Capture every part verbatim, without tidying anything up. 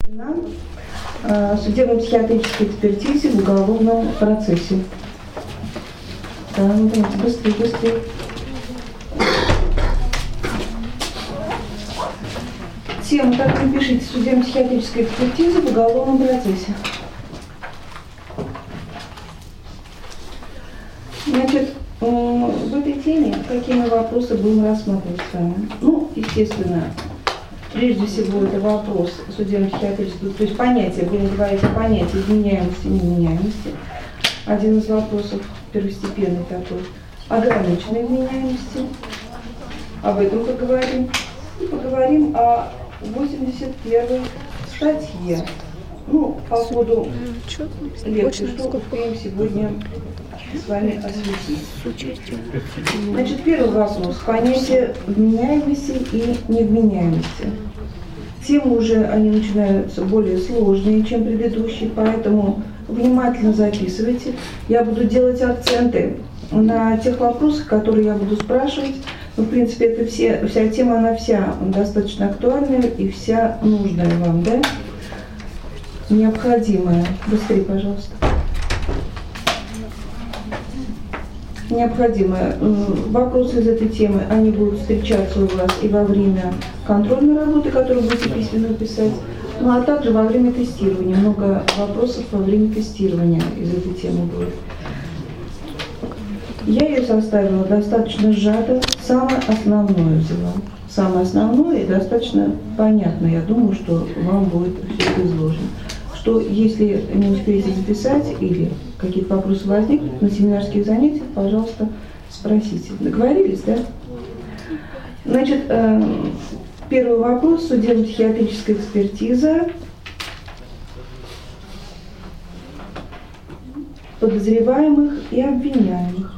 Судебно-психиатрической экспертизе в уголовном процессе. Да, ну давайте, быстрее, быстрее. Тему, так вы пишите, судебно-психиатрическая экспертиза в уголовном процессе. Значит, в этой теме какие мы вопросы будем рассматривать с вами? Ну, естественно, прежде всего это вопрос судебно-психиатрического, то есть понятие, будем говорить о понятии вменяемости и невменяемости. Один из вопросов первостепенный такой. Ограниченной вменяемости. Об этом поговорим. И поговорим о восемьдесят первой статье. Ну, по ходу лекции, что успеем сегодня с вами осветить. Значит, первый вопрос. Понятие вменяемости и невменяемости. Темы уже, они начинаются более сложные, чем предыдущие, поэтому внимательно записывайте. Я буду делать акценты на тех вопросах, которые я буду спрашивать. Ну, в принципе, это все, вся тема, она вся достаточно актуальная и вся нужная вам, да? Необходимая. Быстрее, пожалуйста. Необходимое. Вопросы из этой темы, они будут встречаться у вас и во время контрольной работы, которую будете письменно писать, ну а также во время тестирования. Много вопросов во время тестирования из этой темы будет. Я ее составила достаточно сжато, самое основное взяла. Самое основное и достаточно понятно. Я думаю, что вам будет все это изложено. Что если не успеете записать или какие-то вопросы возникнут на семинарских занятиях, пожалуйста, спросите. Договорились, да? Значит, первый вопрос. Судебно-психиатрическая экспертиза подозреваемых и обвиняемых.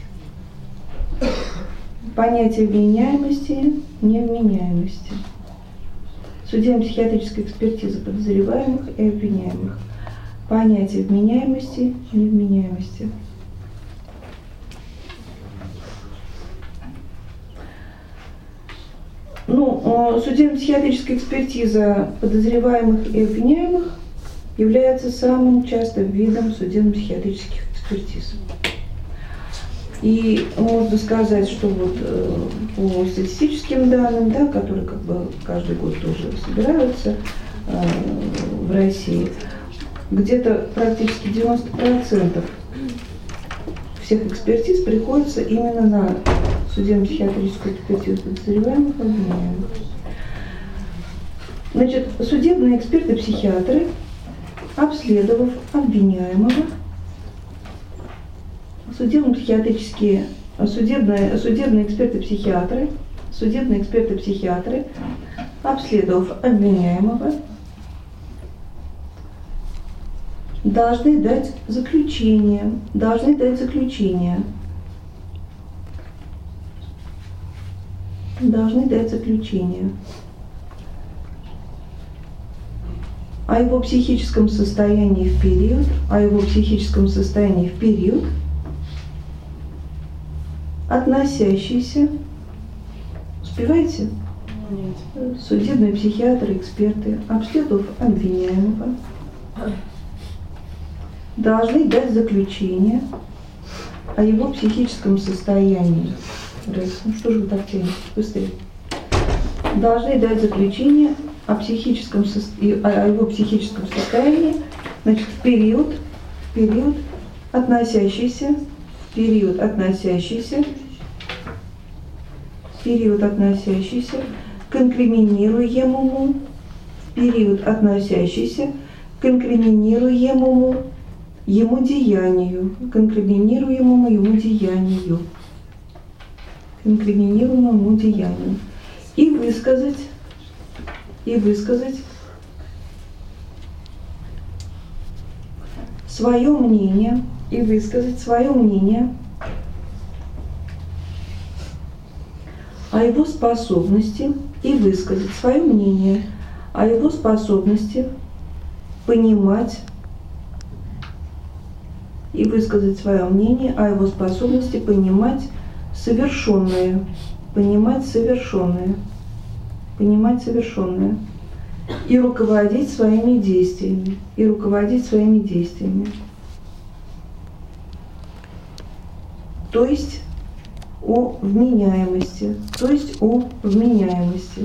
Понятие вменяемости, невменяемости. Судебно-психиатрическая экспертиза подозреваемых и обвиняемых. Понятие вменяемости, невменяемости. Ну, судебно-психиатрическая экспертиза подозреваемых и обвиняемых является самым частым видом судебно-психиатрических экспертиз. И можно сказать, что вот э, по статистическим данным, да, которые как бы каждый год тоже собираются э, в России, где-то практически девяносто процентов всех экспертиз приходится именно на судебно-психиатрическую экспертизу подозреваемых и обвиняемых. Значит, судебные эксперты-психиатры, обследовав обвиняемого, судебно-психиатрические, судебные, судебные эксперты-психиатры, судебные эксперты-психиатры, обследовав обвиняемого, должны дать заключение, должны дать заключение, должны дать заключение о его психическом состоянии в период, о его психическом состоянии в период, относящийся, успеваете? Нет. Судебные психиатры, эксперты, обследовав обвиняемого, должны дать заключение о его психическом состоянии. Ну что же вы так тянете? Быстрее. Должны дать заключение о, психическом, о его психическом состоянии, значит, в период, в период, относящийся, период, относящийся, период, относящийся к инкриминируемому, период, относящийся к инкриминируемому ему деянию, к инкриминируемому ему деянию, к инкриминируемому деянию, и высказать, и высказать свое мнение, и высказать свое мнение о его способности, и высказать свое мнение о его способности понимать, и высказать свое мнение о его способности понимать совершенное, понимать совершенное, понимать совершенное. и руководить своими действиями, и руководить своими действиями. То есть о вменяемости, то есть о вменяемости.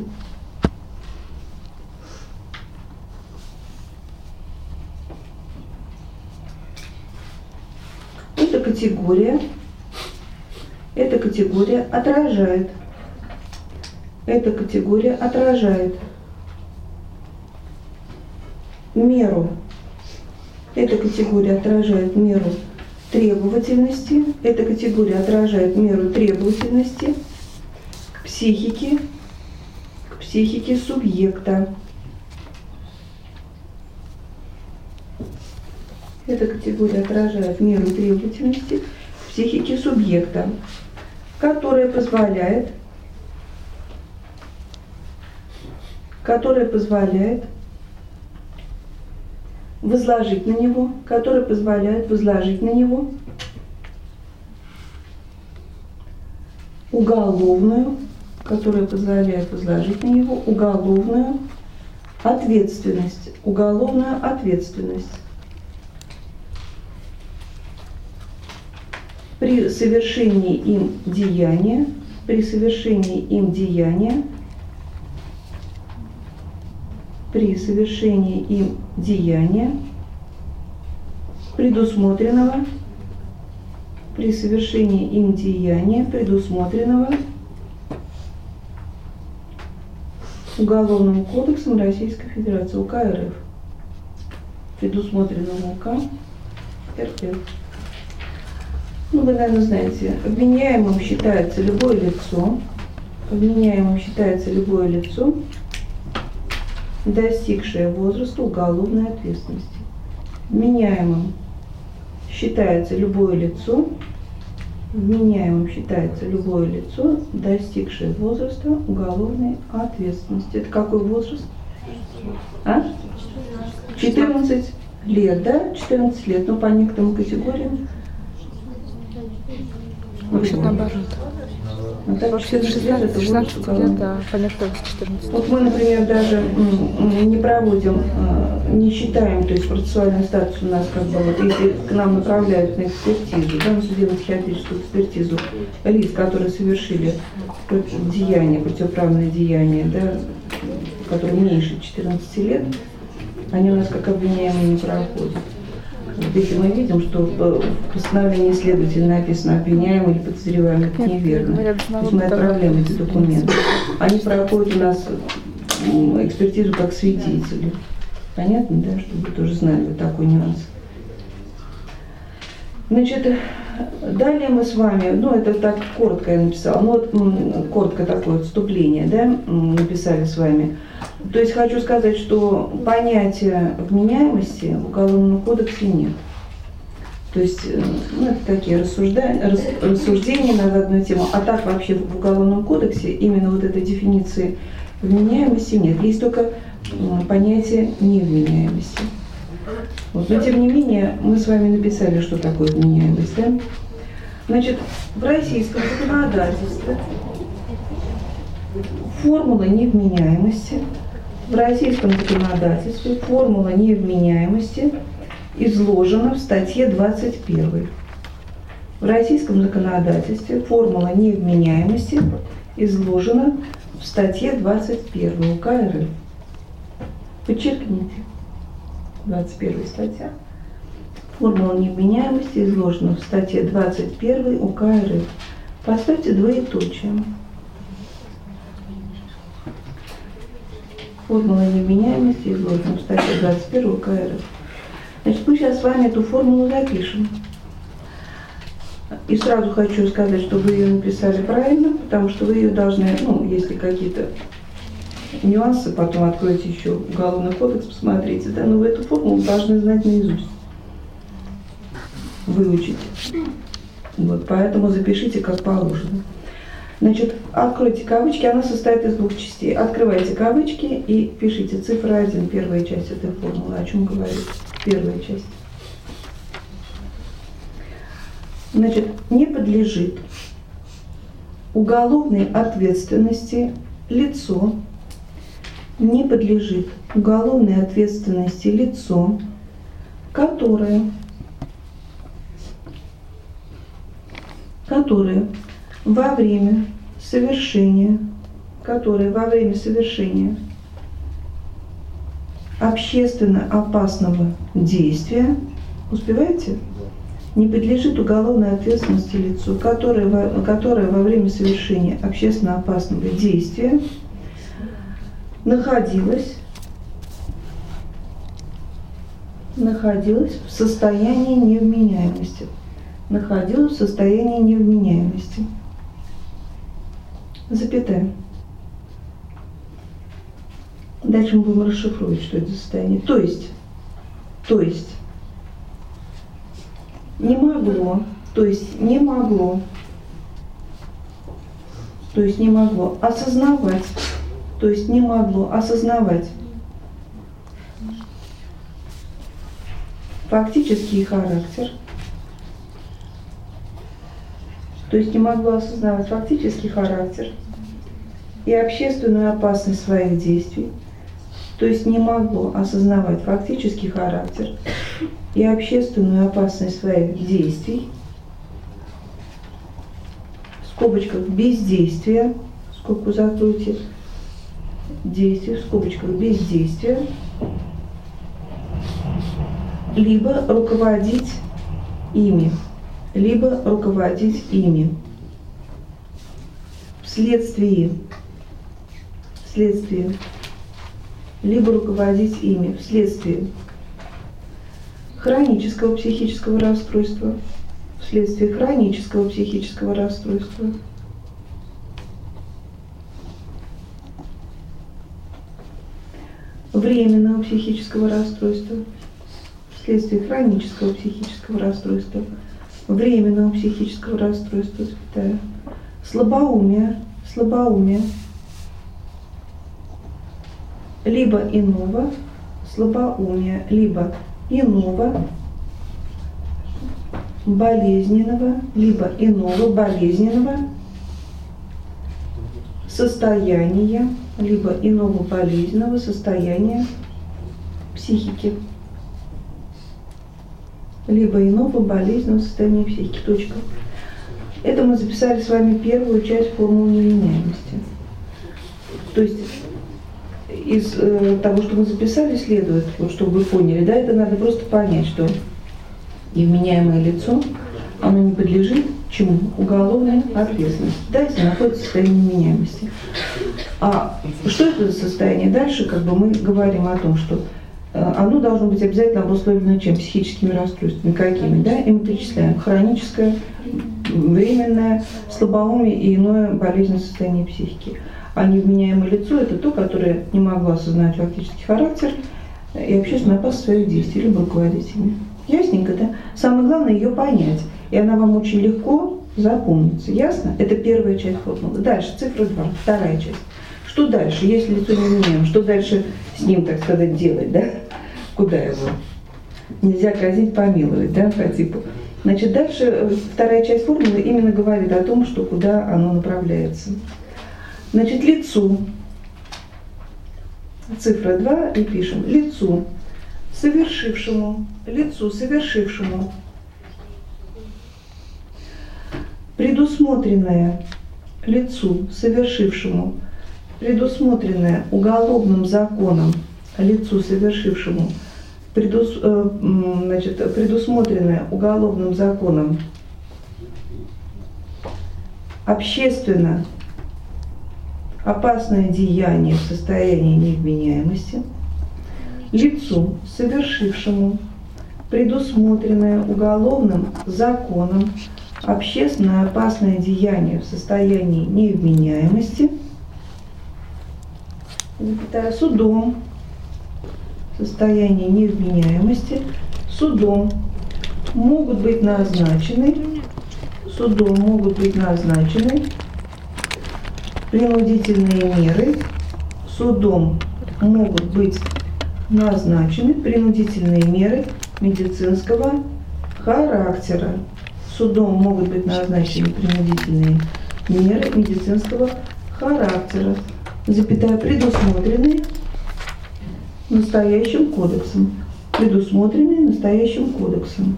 Эта категория, эта категория отражает, эта категория отражает меру, эта категория отражает меру требовательности, эта категория отражает меру требовательности к психике, к психике субъекта. Эта категория отражает меру требовательности к психике субъекта, которая позволяет, которая позволяет возложить на него, которая позволяет возложить на него уголовную, которая позволяет возложить на него уголовную ответственность, уголовную ответственность при совершении им деяния, при совершении им деяния, при совершении им деяния, предусмотренного, при совершении им деяния, предусмотренного Уголовным кодексом Российской Федерации, УК РФ, предусмотренного УК РФ. Ну, вы, наверное, знаете, обвиняемым считается любое лицо, обвиняемым считается любое лицо, достигшее возраста уголовной ответственности. Вменяемым считается любое лицо, вменяемым считается любое лицо, достигшее возраста уголовной ответственности. Это какой возраст? А? четырнадцать лет, да? четырнадцать лет, но по некоторым категориям. Вообще наоборот. Ну, так, шестнадцать лет, это шестнадцать лет, да, по некоторым четырнадцать. Вот мы, например, даже не проводим, не считаем, то есть процессуальный статус у нас, как бы, вот если к нам направляют на экспертизу, да, на судебно-психиатрическую экспертизу лиц, которые совершили деяние, противоправное деяние, да, которые меньше четырнадцати лет, они у нас как обвиняемые не проходят. Вот если мы видим, что в постановлении следователя написано обвиняемый или подозреваемый, это неверно. То есть мы отправляем эти документы. Они проходят у нас экспертизу как свидетели. Понятно, да, чтобы вы тоже знали вот такой нюанс. Значит, далее мы с вами, ну это так коротко я написала, ну вот коротко такое отступление, да, написали с вами. То есть хочу сказать, что понятия вменяемости в Уголовном кодексе нет. То есть, ну, это такие рассуждения, рассуждения на одну тему. А так вообще в Уголовном кодексе именно вот этой дефиниции вменяемости нет. Есть только понятие невменяемости. Вот. Но тем не менее мы с вами написали, что такое вменяемость. Да? Значит, в российском законодательстве формула невменяемости, в российском законодательстве формула невменяемости изложена в статье двадцать первой. В российском законодательстве формула невменяемости изложена в статье двадцать первой УК РФ. Подчеркните. двадцать первая статья. Формула невменяемости изложена в статье двадцать первой УК РФ. Поставьте двоеточие. Формула невменяемости изложена в статье двадцать первой УК РФ. Значит, мы сейчас с вами эту формулу запишем. И сразу хочу сказать, что вы ее написали правильно, потому что вы ее должны, ну, если какие-то нюансы, потом откройте еще Уголовный кодекс, посмотрите, да, но вы эту формулу должны знать наизусть, выучить. Вот, поэтому запишите как положено. Значит, откройте кавычки, она состоит из двух частей. Открывайте кавычки и пишите цифра один, первая часть этой формулы. О чем говорит первая часть? Значит, не подлежит уголовной ответственности лицо, не подлежит уголовной ответственности лицо, которое, которое во время совершения, которое во время совершения общественно опасного действия, успеваете? Не подлежит уголовной ответственности лицо, которое во, которое во время совершения общественно опасного действия находилось, находилось в состоянии невменяемости. Находилось в состоянии невменяемости. Запятая. Дальше мы будем расшифровывать, что это за состояние. То есть, то есть, не могло, то есть не могло, то есть не могло осознавать, то есть не могло осознавать фактический характер, то есть не могло осознавать фактический характер и общественную опасность своих действий, то есть не могло осознавать фактический характер и общественную опасность своих действий, в скобочках бездействия, скобку закройте, действия, в скобочках бездействия, либо руководить ими, либо руководить ими. Вследствие, вследствие, либо руководить ими, вследствие хронического психического расстройства, вследствие хронического психического расстройства, временного психического расстройства, вследствие хронического психического расстройства, временного психического расстройства, запятая, слабоумия, слабоумия, либо иного слабоумия, либо иного болезненного, либо иного болезненного состояния, либо иного болезненного состояния психики, либо иного болезненного состояния психики. Точка. Это мы записали с вами первую часть формулы невменяемости. То есть из э, того, что мы записали, следует, вот, чтобы вы поняли, да, это надо просто понять, что невменяемое лицо, оно не подлежит чему? Уголовной ответственности, да, если находится в состоянии невменяемости. А что это за состояние? Дальше как бы мы говорим о том, что э, оно должно быть обязательно обусловлено чем? Психическими расстройствами. Какими? Да? И мы перечисляем хроническое, временное, слабоумие и иное болезненное состояние психики. А невменяемое лицо – это то, которое не могло осознать фактический характер и общественно опасность своих действий, либо руководить ими. Ясненько, да? Самое главное ее понять, и она вам очень легко запомнится. Ясно? Это первая часть формулы. Дальше, цифра два, вторая часть. Что дальше, если лицо невменяемо? Что дальше с ним, так сказать, делать, да? Куда его? Нельзя казнить, помиловать, да, по типу. Значит, дальше вторая часть формулы именно говорит о том, что куда оно направляется. Значит, лицу, цифра два, и пишем, лицу, совершившему, лицу, совершившему предусмотренное, лицу, совершившему, предусмотренное уголовным законом, лицу, совершившему, предус, э, значит, предусмотренное уголовным законом общественно опасное деяние в состоянии невменяемости, лицу, совершившему предусмотренное уголовным законом общественно опасное деяние в состоянии невменяемости, судом, состояние невменяемости, судом могут быть назначены, судом могут быть назначены принудительные меры, судом могут быть назначены принудительные меры медицинского характера. Судом могут быть назначены принудительные меры медицинского характера, запятая, предусмотрены настоящим кодексом, предусмотренные настоящим кодексом.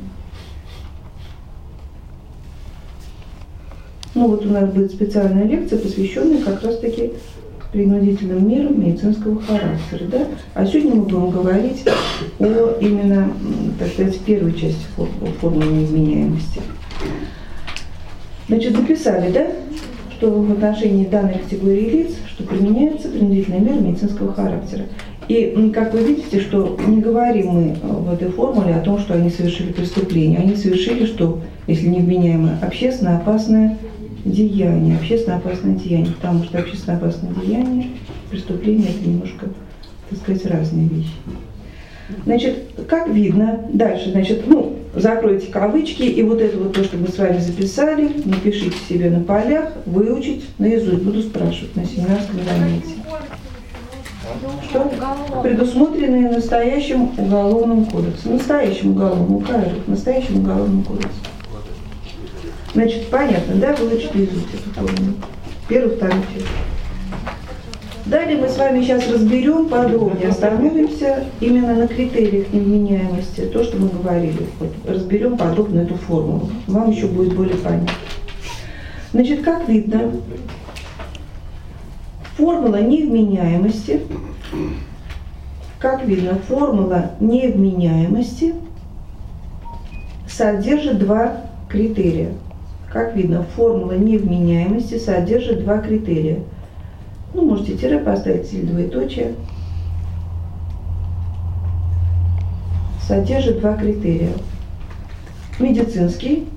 Ну вот у нас будет специальная лекция, посвященная как раз-таки принудительным мерам медицинского характера. Да? А сегодня мы будем говорить о именно, так сказать, первой части формулы невменяемости. Значит, записали, да, что в отношении данной категории лиц, что применяется принудительная мера медицинского характера. И, как вы видите, что не говорим мы в этой формуле о том, что они совершили преступление. Они совершили, что, если невменяемое, общественно опасное деяние. Общественно опасное деяние, потому что общественно опасное деяние, преступление – это немножко, так сказать, разные вещи. Значит, как видно, дальше, значит, ну, закройте кавычки, и вот это вот то, что мы с вами записали, напишите себе на полях, выучить наизусть. Буду спрашивать на семинарском занятии. Что? Предусмотренные настоящим уголовным кодексом. Настоящим уголовным, УКР, настоящим уголовным кодексом. Значит, понятно, да, выучить наизусть эту формулу. Первый, второй, третий. Далее мы с вами сейчас разберем подробнее, остановимся именно на критериях невменяемости, то, что мы говорили. Вот, разберем подробно эту формулу. Вам еще будет более понятно. Значит, как видно, формула невменяемости, как видно, формула невменяемости содержит два критерия. Как видно, формула невменяемости содержит два критерия. Ну, можете тире поставить или двоеточие. Содержит два критерия. Медицинский.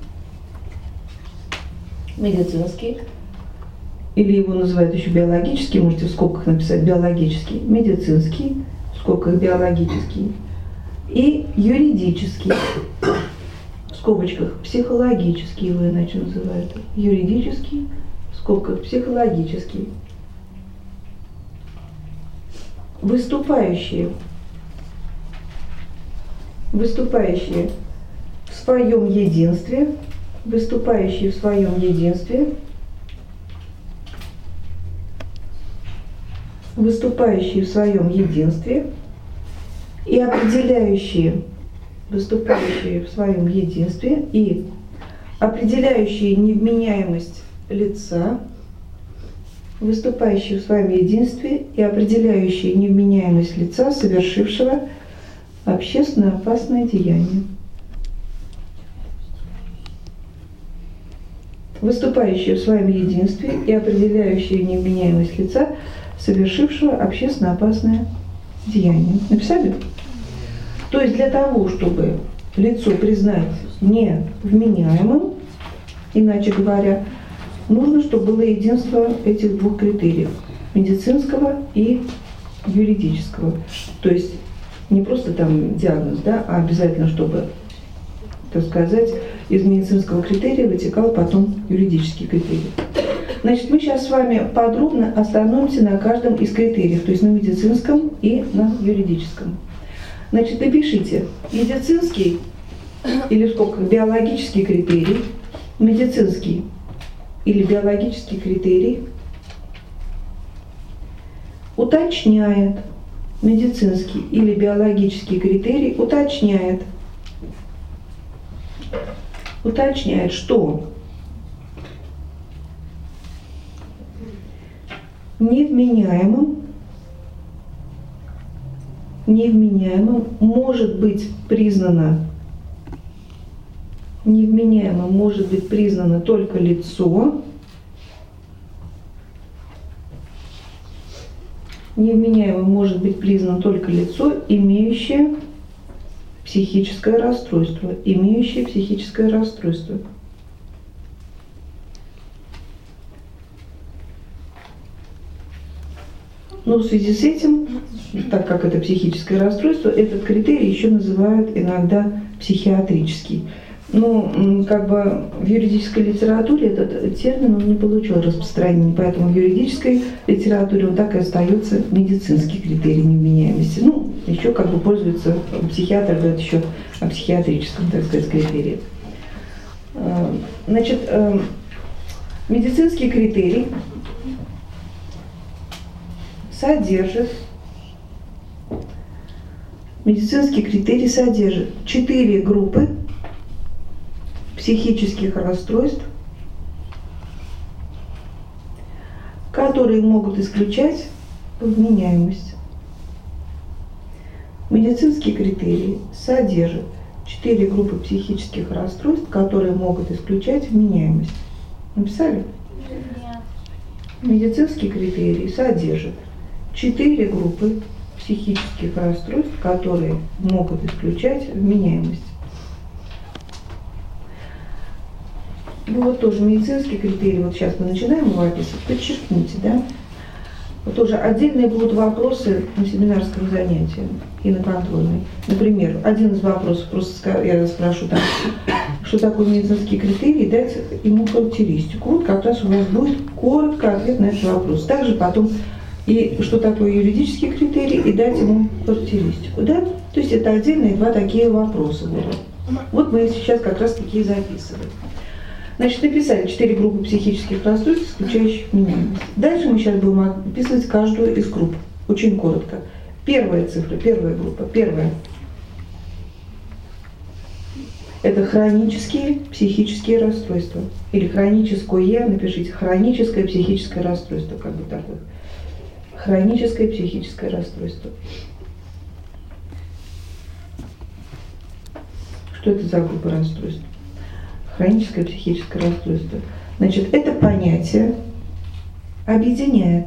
Медицинский. Или его называют еще биологический. Можете в скобках написать биологический. Медицинский. В скобках биологический. И юридический. В скобочках психологический его иначе называют. Юридический. В скобках психологический. Выступающие, выступающие в своем единстве, выступающие в своем единстве, выступающие в своем единстве и определяющие, выступающие в своем единстве и определяющие невменяемость лица, выступающие в своем единстве и определяющие невменяемость лица, совершившего общественно опасное деяние. Выступающие в своем единстве и определяющие невменяемость лица, совершившего общественно опасное деяние. Написали? То есть для того, чтобы лицо признать невменяемым, иначе говоря, нужно, чтобы было единство этих двух критериев – медицинского и юридического. То есть не просто там диагноз, да, а обязательно, чтобы, так сказать, из медицинского критерия вытекал потом юридический критерий. Значит, мы сейчас с вами подробно остановимся на каждом из критериев, то есть на медицинском и на юридическом. Значит, напишите медицинский или в скобках биологический критерий, медицинский или биологический критерий уточняет, медицинский или биологический критерий уточняет, уточняет, что невменяемым, невменяемым может быть признано Невменяемым может быть признано только лицо, невменяемым может быть признано только лицо, имеющее психическое расстройство, имеющее психическое расстройство. Но в связи с этим, так как это психическое расстройство, этот критерий еще называют иногда психиатрический. Ну, как бы в юридической литературе этот термин он не получил распространения, поэтому в юридической литературе он так и остается медицинский критерий невменяемости. Ну, еще как бы пользуется, психиатр говорит еще о психиатрическом, так сказать, критерии. Значит, медицинский критерий содержит медицинский критерий содержит четыре группы психических расстройств, которые могут исключать вменяемость. Медицинский критерий содержит четыре группы психических расстройств, которые могут исключать вменяемость. Написали? Нет. Медицинский критерий содержит четыре группы психических расстройств, которые могут исключать вменяемость. Ну вот тоже медицинский критерий, вот сейчас мы начинаем его описывать, подчеркните, да? Вот тоже отдельные будут вопросы на семинарском занятии и на контрольной. Например, один из вопросов, просто я спрошу там, что такое медицинский критерий, и дать ему характеристику. Вот как раз у вас будет коротко ответ на этот вопрос. Также потом и что такое юридический критерий, и дать ему характеристику, да? То есть это отдельные два такие вопроса будут. Вот мы сейчас как раз такие записываем. Значит, написали четыре группы психических расстройств, исключающих вменяемость. Дальше мы сейчас будем описывать каждую из групп. Очень коротко. Первая цифра, первая группа. Первая. Это хронические психические расстройства. Или хроническое, напишите, хроническое психическое расстройство, как бы такое. Хроническое психическое расстройство. Что это за группа расстройств? Хроническое психическое расстройство. Значит, это понятие объединяет.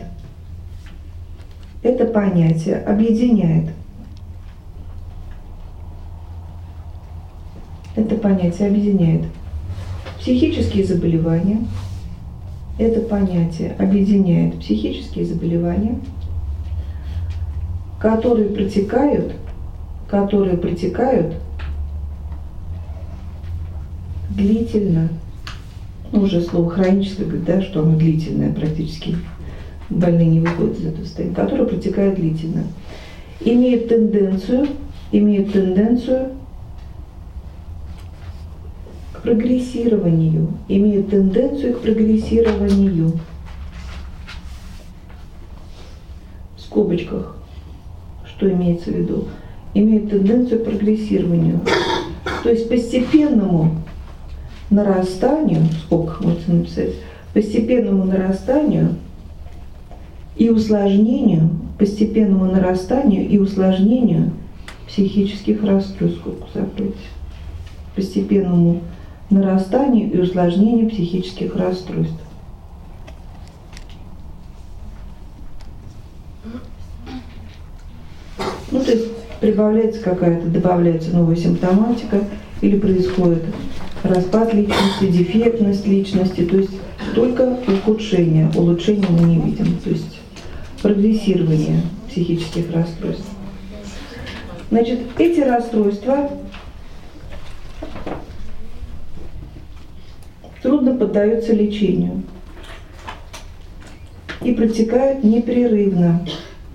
Это понятие объединяет. Это понятие объединяет психические заболевания. Это понятие объединяет психические заболевания, которые протекают, которые протекают длительно, ну, уже слово хроническое говорит, да, что оно длительное, практически больные не выходят из этого состояния, которое протекает длительно, имеет тенденцию, имеет тенденцию к прогрессированию, имеет тенденцию к прогрессированию. В скобочках, что имеется в виду? Имеет тенденцию к прогрессированию, то есть постепенному нарастанию, в скобках можно написать, постепенному нарастанию и усложнению, постепенному нарастанию и усложнению психических расстройств, скобку закройте, постепенному нарастанию и усложнению психических расстройств. Ну, то есть прибавляется какая-то, добавляется новая симптоматика или происходит распад личности, дефектность личности, то есть только ухудшение, улучшение мы не видим, то есть прогрессирование психических расстройств. Значит, эти расстройства трудно поддаются лечению и протекают непрерывно.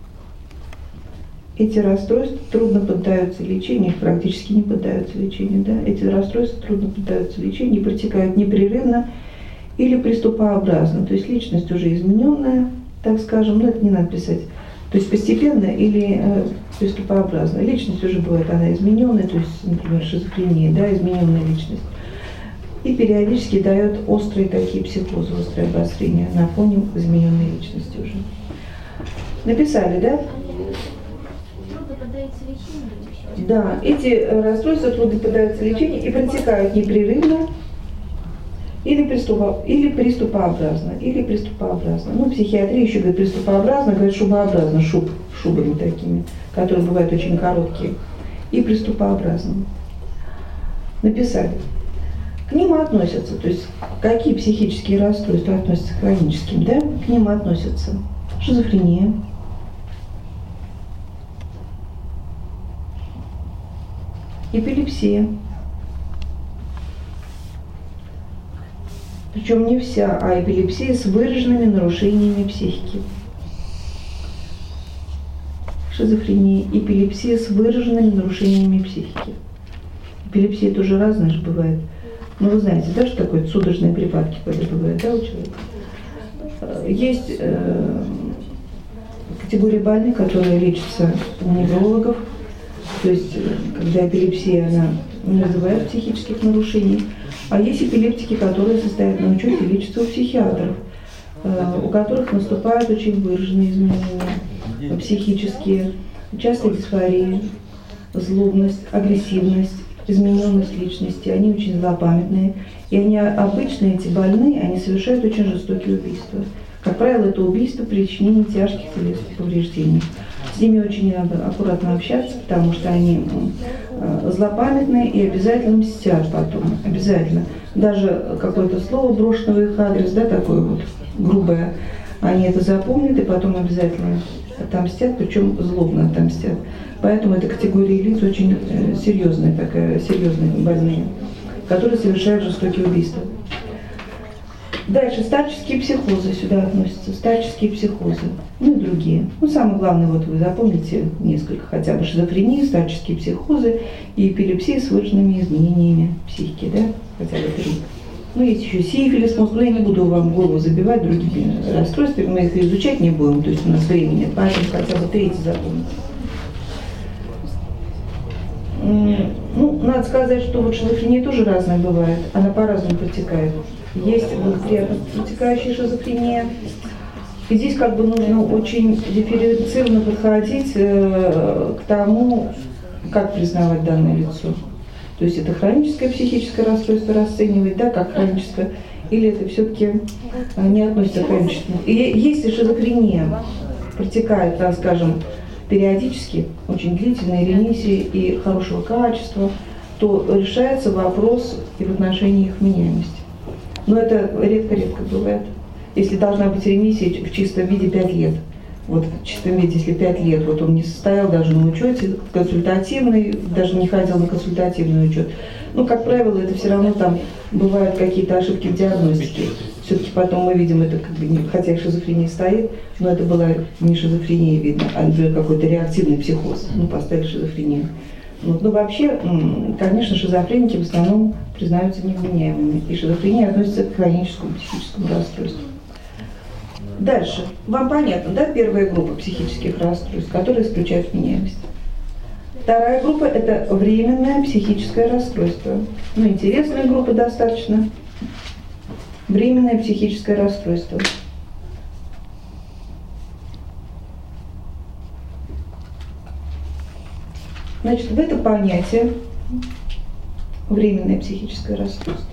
Эти расстройства трудно поддаются лечению, их практически не поддаются лечению. Да? Эти расстройства трудно поддаются лечению и протекают непрерывно или приступообразно. То есть личность уже измененная, так скажем, но это не надо писать. То есть постепенно или э, приступообразно. Личность уже бывает, она измененная, то есть, например, шизофрения, да, измененная личность. И периодически дает острые такие психозы, острые обострения на фоне измененной личности уже. Написали, да? Да, эти расстройства трудно поддаются лечению и протекают непрерывно или, приступо, или приступообразно, или приступообразно. Ну, в психиатрии еще говорят приступообразно, говорят шубообразно, шуб, шубами такими, которые бывают очень короткие, и приступообразно. Написали. К ним относятся, то есть какие психические расстройства относятся к хроническим, да? К ним относятся шизофрения, эпилепсия. Причем не вся, а эпилепсия с выраженными нарушениями психики. Шизофрения, эпилепсия с выраженными нарушениями психики. Эпилепсия тоже разная же бывает. Ну, вы знаете, да, что такое судорожные припадки, когда бывают, да, у человека? Есть э, категория больных, которые лечатся у неврологов, то есть когда эпилепсия, она не вызывает психических нарушений. А есть эпилептики, которые состоят на учете и лечатся у психиатров, у которых наступают очень выраженные изменения психические, часто дисфория, злобность, агрессивность, измененность личности. Они очень злопамятные. И они обычно, эти больные, они совершают очень жестокие убийства. Как правило, это убийство при причинении тяжких телесных повреждений. С ними очень надо аккуратно общаться, потому что они злопамятные и обязательно мстят потом. Обязательно. Даже какое-то слово брошенное в их адрес, да, такое вот грубое, они это запомнят и потом обязательно отомстят, причем злобно отомстят. Поэтому эта категория лиц очень серьезная, такая, серьезные больные, которые совершают жестокие убийства. Дальше, старческие психозы сюда относятся, старческие психозы, ну и другие. Ну, самое главное, вот вы запомните несколько, хотя бы шизофрения, старческие психозы и эпилепсия с выраженными изменениями психики, да, хотя бы три. Ну, есть еще сифилис, мозг, но я не буду вам голову забивать другими расстройствами, мы их изучать не будем, то есть у нас времени нет, поэтому хотя бы третий запомните. Ну, надо сказать, что вот шизофрения тоже разная бывает, она по-разному протекает. Есть благоприятно протекающая шизофрения. И здесь как бы нужно очень дифференцированно подходить э, к тому, как признавать данное лицо. То есть это хроническое психическое расстройство расценивать, да, как хроническое, или это все-таки не относится к хроническому. И если шизофрения протекает, так скажем, периодически, очень длительной ремиссии и хорошего качества, то решается вопрос и в отношении их меняемости. Но это редко-редко бывает. Если должна быть ремиссия в чистом виде пять лет. Вот в чистом виде, если пять лет, вот он не состоял даже на учете, консультативный, даже не ходил на консультативный учет. Ну, как правило, это все равно там бывают какие-то ошибки в диагностике. Все-таки потом мы видим это, как бы, хотя и шизофрения стоит, но это была не шизофрения, видно, а, например, какой-то реактивный психоз. Ну, поставили шизофрению. Вот. Но вообще, конечно, шизофреники в основном признаются невменяемыми. И шизофрения относится к хроническому психическому расстройству. Дальше. Вам понятно, да, первая группа психических расстройств, которые исключают вменяемость. Вторая группа – это временное психическое расстройство. Ну, интересная группа достаточно. Временное психическое расстройство. Значит, в это понятие временное психическое расстройство.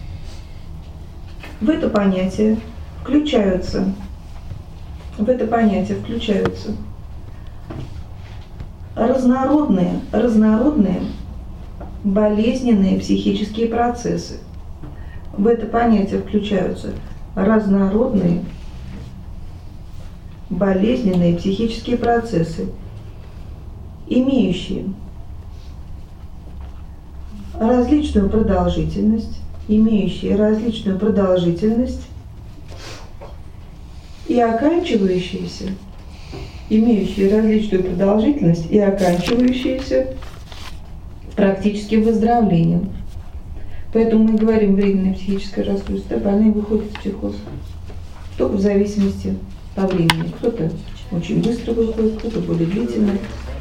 В это понятие включаются, в это понятие включаются разнородные, разнородные болезненные психические процессы. В это понятие включаются разнородные болезненные психические процессы, имеющие различную продолжительность, имеющие различную продолжительность и оканчивающиеся, имеющие различную продолжительность и оканчивающиеся практически выздоровлением. Поэтому мы говорим временное психическое расстройство, больные выходят из психоза. Только в зависимости по времени. Кто-то очень быстро выходит, кто-то более длительно,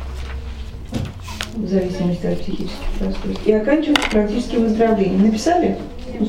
в зависимости от психических расстройств. И оканчивается практически выздоровлением. Написали?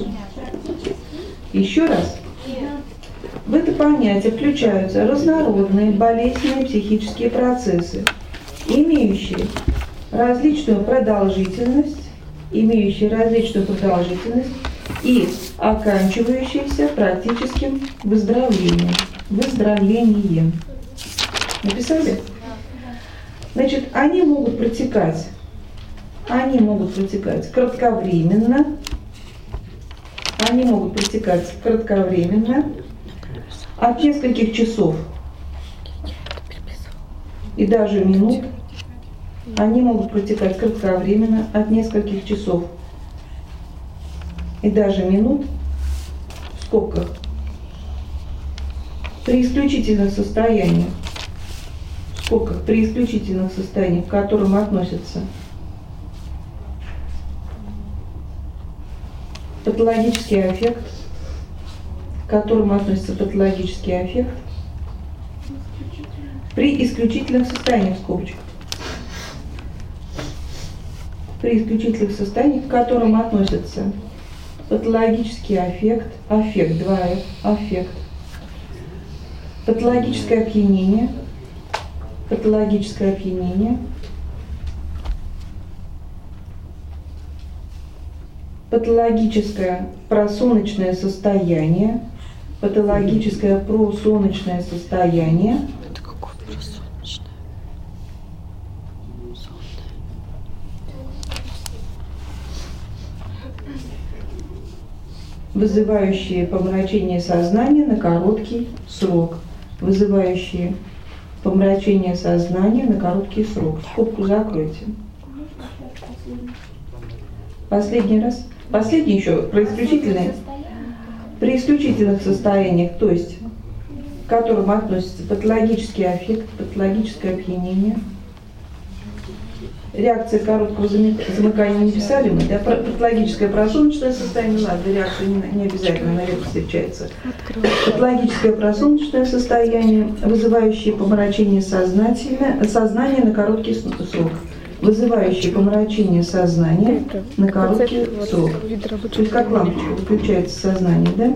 Еще раз. В это понятие включаются разнородные болезненные психические процессы, имеющие различную продолжительность, имеющие различную продолжительность и оканчивающиеся практическим выздоровлением. Выздоровлением. Написали? Значит, они могут протекать, они могут протекать кратковременно, они могут протекать кратковременно, от нескольких часов и даже минут. Они могут протекать кратковременно, от нескольких часов и даже минут, в скобках, при исключительных состояниях, в скобках, при исключительных состояниях, к которым относятся патологический аффект, к которому относится патологический аффект, при исключительных состояниях, в скобочках, при исключительных состояниях, к которым относятся патологический аффект, аффект, два эф, аффект, патологическое опьянение, патологическое опьянение, патологическое просоночное состояние, патологическое просоночное состояние, Это какое просоночное? Сонное. вызывающие помрачение сознания на короткий срок, вызывающие помрачение сознания на короткий срок. Скобку закройте. Последний раз. Последний еще про исключительные. При исключительных состояниях, то есть к которым относится патологический аффект, патологическое опьянение, реакция короткого замыкания не писали мы, да, патологическое просоночное состояние, ладно, реакция не, не обязательно наверх встречается. Патологическое просоночное состояние, вызывающее помрачение сознания, сознания на короткий срок. Вызывающее помрачение сознания на короткий срок. То есть как лампочка выключается сознание, да?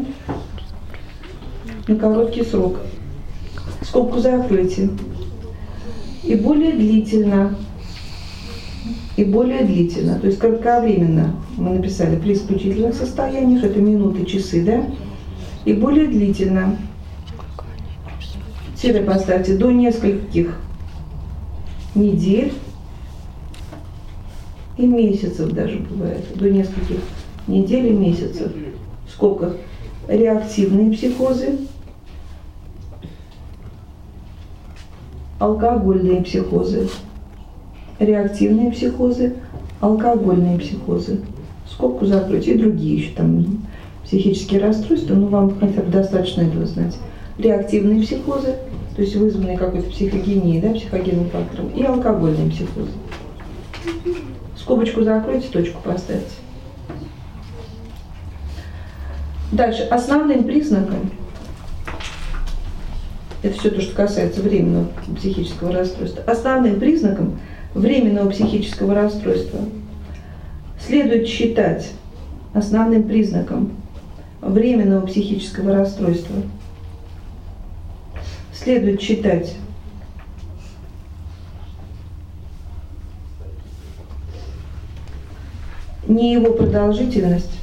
На короткий срок. Скобку закройте. И более длительно. И более длительно. То есть кратковременно мы написали при исключительных состояниях, это минуты, часы, да? И более длительно. Тире поставьте до нескольких недель. И месяцев даже бывает, до нескольких недель и месяцев. В скобках реактивные психозы, алкогольные психозы, реактивные психозы, алкогольные психозы. Скобку закройте, и другие еще там психические расстройства, но вам хотя бы достаточно этого знать. Реактивные психозы, то есть вызванные какой-то психогенией, да, психогенным фактором, и алкогольные психозы. Скобочку закройте, точку поставьте. Дальше. Основным признаком, это все то, что касается временного психического расстройства, основным признаком временного психического расстройства следует считать основным признаком временного психического расстройства следует считать не его продолжительность,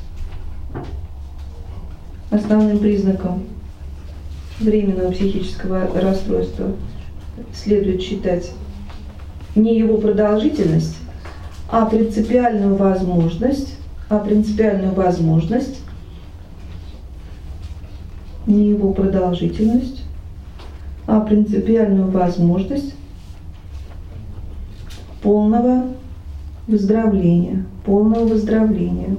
основным признаком временного психического расстройства следует считать не его продолжительность, а принципиальную возможность, а принципиальную возможность, не его продолжительность, а принципиальную возможность полного выздоровления, полного выздоровления,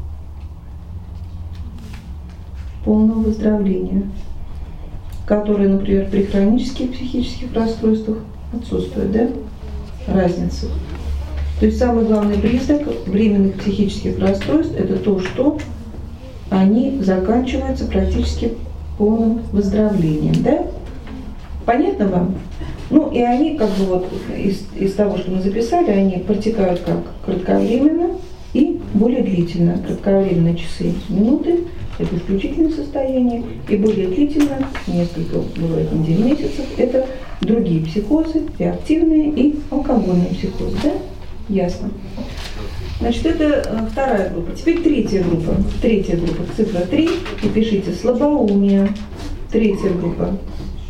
полного выздоровления, которое, например, при хронических психических расстройствах отсутствует, да? Разница. То есть самый главный признак временных психических расстройств – это то, что они заканчиваются практически полным выздоровлением, да? Понятно вам? Ну и они, как бы вот из, из того, что мы записали, они протекают как кратковременно и более длительно. Кратковременные часы, минуты – это исключительное состояние, и более длительно, несколько, бывает, недель, месяцев, это другие психозы, реактивные и алкогольные психозы, да? Ясно. Значит, это вторая группа. Теперь третья группа. Третья группа, цифра три, и пишите слабоумие. Третья группа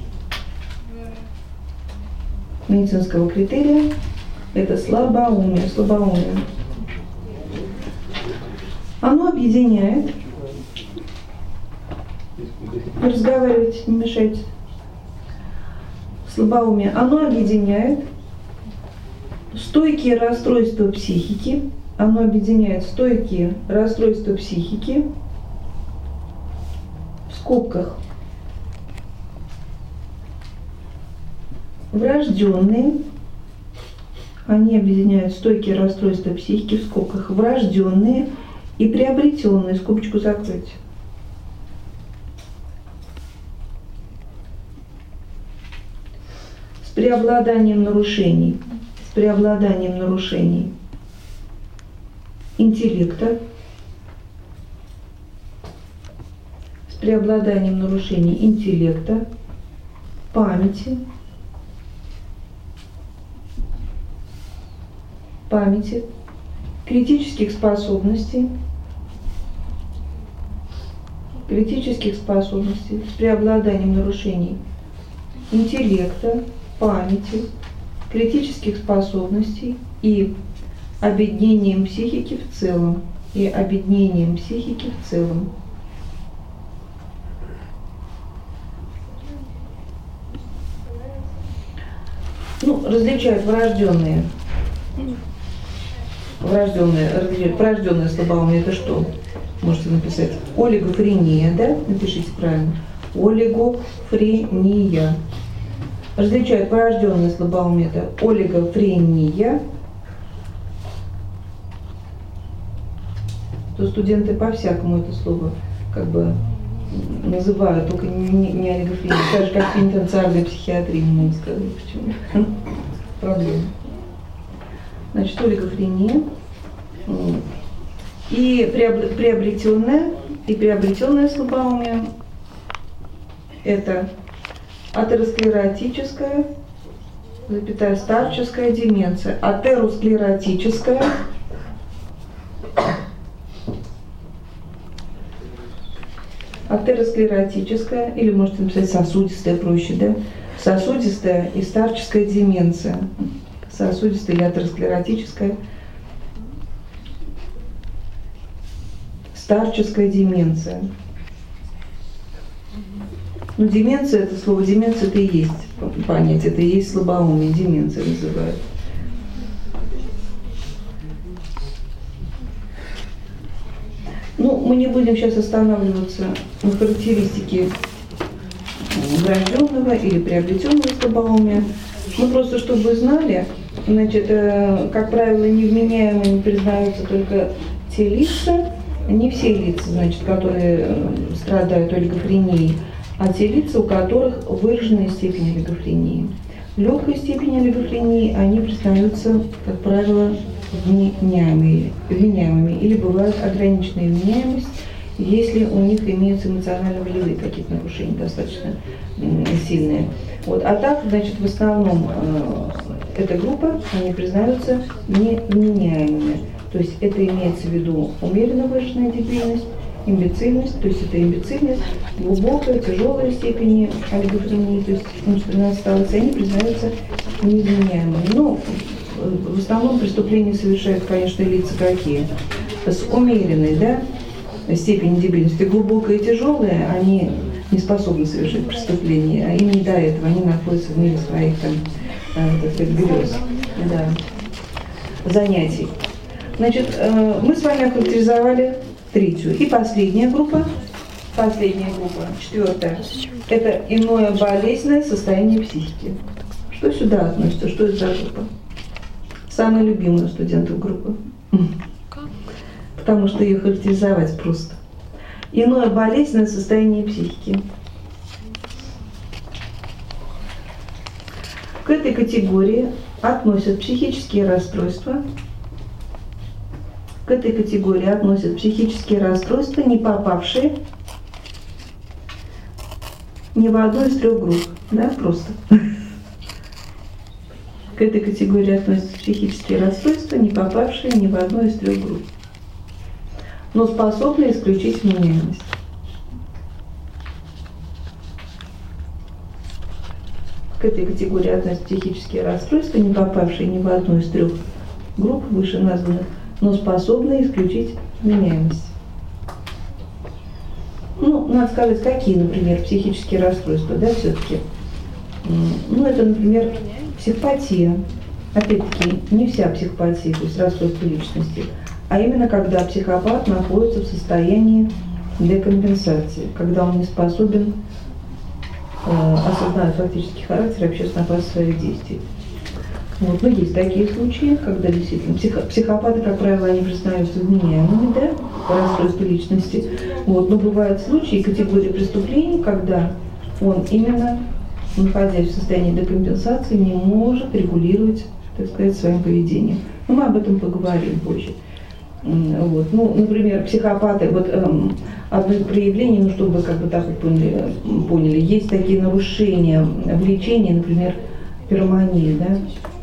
медицинского критерия – это слабоумие. Слабоумие. Оно объединяет, не разговаривайте, не мешайте. Слабоумие. Оно объединяет стойкие расстройства психики. Оно объединяет стойкие расстройства психики в скобках врожденные. Они объединяют стойкие расстройства психики в скобках врожденные и приобретенные. Скобочку закройте. С преобладанием нарушений. С преобладанием нарушений интеллекта с преобладанием нарушений интеллекта, памяти, памяти, критических способностей, критических способностей с преобладанием нарушений интеллекта, памяти, критических способностей и обеднением психики в целом, и обеднением психики в целом. Ну, различают врожденные. Врожденные, различают. Врожденное слабоумие — это что? Можете написать олигофрения, да? Напишите правильно. Олигофрения. Различают врожденное слабоумие — это олигофрения. То студенты по-всякому это слово как бы называют, только не, не олигофрения. Так же, как пенитенциарная психиатрия, не могу сказать, почему. Проблема. Значит, олигофрения. И приобретенное, и приобретенное слабоумие – это атеросклеротическая, запятая, старческая деменция. Атеросклеротическая, атеросклеротическая, или можете написать сосудистая, проще, да? Сосудистая и старческая деменция. Сосудистая или атеросклеротическая. Старческая деменция. Ну, деменция, это слово деменция, это и есть понятие, это и есть слабоумие, деменция называют. Ну, мы не будем сейчас останавливаться на характеристике врожденного или приобретенного слабоумия. Мы просто, чтобы вы знали, значит, как правило, невменяемыми признаются только те лица, не все лица, значит, которые страдают олигофренией, а те лица, у которых выраженная степень олигофрении. В легкой степени олигофрении они признаются, как правило, вменяемыми, вменяемыми или бывает ограниченная вменяемость, если у них имеются эмоционально-волевые какие-то нарушения достаточно сильные. Вот. А так, значит, в основном э, эта группа, они признаются невменяемыми. То есть это имеется в виду умеренно выраженная дебильность, имбецильность, то есть это имбецильность, глубокая, тяжелая степень олигофрении, то есть умственная отсталость, они признаются невменяемыми. Но в основном преступления совершают, конечно, лица какие? С умеренной, да, степенью дебильности. Глубокая и тяжелая, они не способны совершить преступления, а им не до этого, они находятся в мире своих там, так сказать, грез, да, занятий. Значит, мы с вами охарактеризовали третью. И последняя группа, последняя группа, четвертая, это иное болезненное состояние психики. Что сюда относится? Что это за группа? Самая любимая у студентов группа. Потому что ее характеризовать просто. Иное болезненное состояние психики. К этой категории относят психические расстройства. К этой категории относят психические расстройства, не попавшие ни в одну из трех групп. Да, просто. К этой категории относятся психические расстройства, не попавшие ни в одну из трех групп, но способны исключить вменяемость. К этой категории относятся психические расстройства, не попавшие ни в одну из трех групп вышеназванных, но способны исключить вменяемость. Ну, надо сказать, какие, например, психические расстройства, да, все-таки. Ну, это, например, психопатия. Опять-таки, не вся психопатия, то есть расстройство личности, а именно когда психопат находится в состоянии декомпенсации, когда он не способен э, осознать фактический характер и общественную опасность своих действий. Вот, но есть такие случаи, когда действительно психо, психопаты, как правило, они признаются вменяемыми, да, по расстройству личности. Вот, но бывают случаи, категории преступлений, когда он именно, находясь в состоянии декомпенсации, не может регулировать, так сказать, своим поведением. Но мы об этом поговорим позже. Вот. Ну, например, психопаты, вот эм, одно из проявлений, ну, чтобы как бы так вот поняли, поняли, есть такие нарушения в лечении, например, пиромания, да?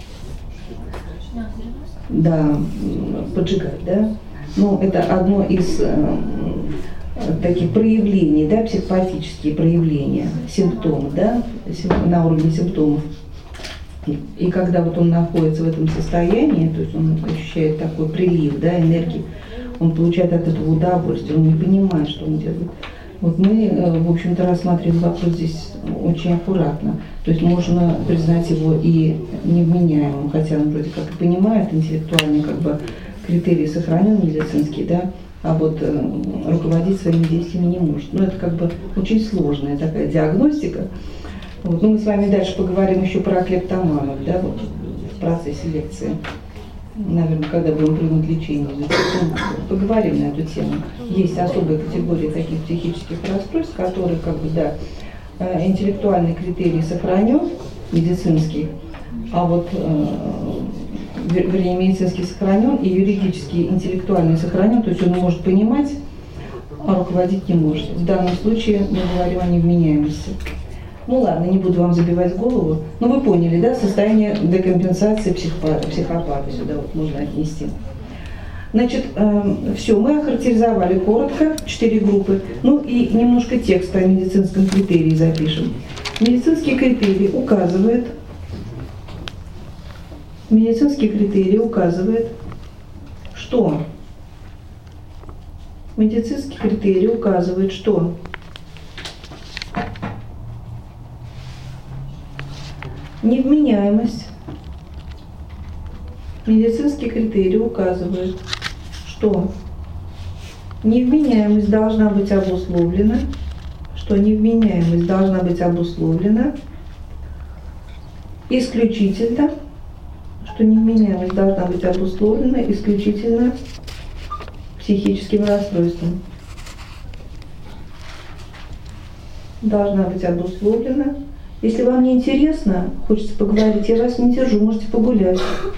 Да, поджигать, да? Ну, это одно из э, таких проявлений, да, психопатические проявления, симптомы, да, на уровне симптомов. И когда вот он находится в этом состоянии, то есть он ощущает такой прилив, да, энергии, он получает от этого удовольствие, он не понимает, что он делает. Вот мы, в общем-то, рассматриваем вопрос здесь очень аккуратно. То есть можно признать его и невменяемым, хотя он вроде как и понимает интеллектуальные как бы критерии сохранен медицинские, да, а вот э, руководить своими действиями не может. Ну, это как бы очень сложная такая диагностика. Вот. Ну, мы с вами дальше поговорим еще про клептоманов, да, вот, в процессе лекции. Наверное, когда будем принимать лечение, поговорим на эту тему. Есть особая категория таких психических расстройств, которые, как бы, да, интеллектуальный критерий сохранен, медицинский, а вот, вернее, медицинский сохранен и юридический, интеллектуальный сохранен, то есть он может понимать, а руководить не может. В данном случае мы говорим о невменяемости. Ну ладно, не буду вам забивать голову. Но вы поняли, да, состояние декомпенсации психопата, психопата сюда вот можно отнести. Значит, э, все, мы охарактеризовали коротко четыре группы. Ну и немножко текста о медицинском критерии запишем. Медицинский критерий указывает, медицинский критерий указывает, что? Медицинский критерий указывает, что? Невменяемость. Медицинский критерий указывает, что невменяемость должна быть обусловлена, что невменяемость должна быть обусловлена исключительно, что невменяемость должна быть обусловлена исключительно психическим расстройством. Должна быть обусловлена. Если вам не интересно, хочется поговорить, я вас не держу, можете погулять.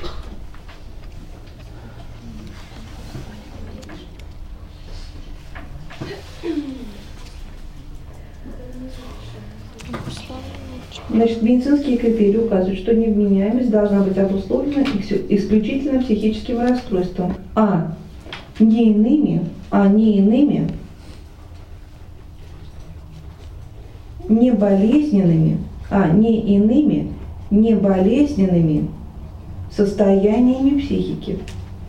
Значит, медицинские критерии указывают, что невменяемость должна быть обусловлена исключительно психическим расстройством, а не иными, а не иными, не болезненными, а не иными, не болезненными состояниями психики.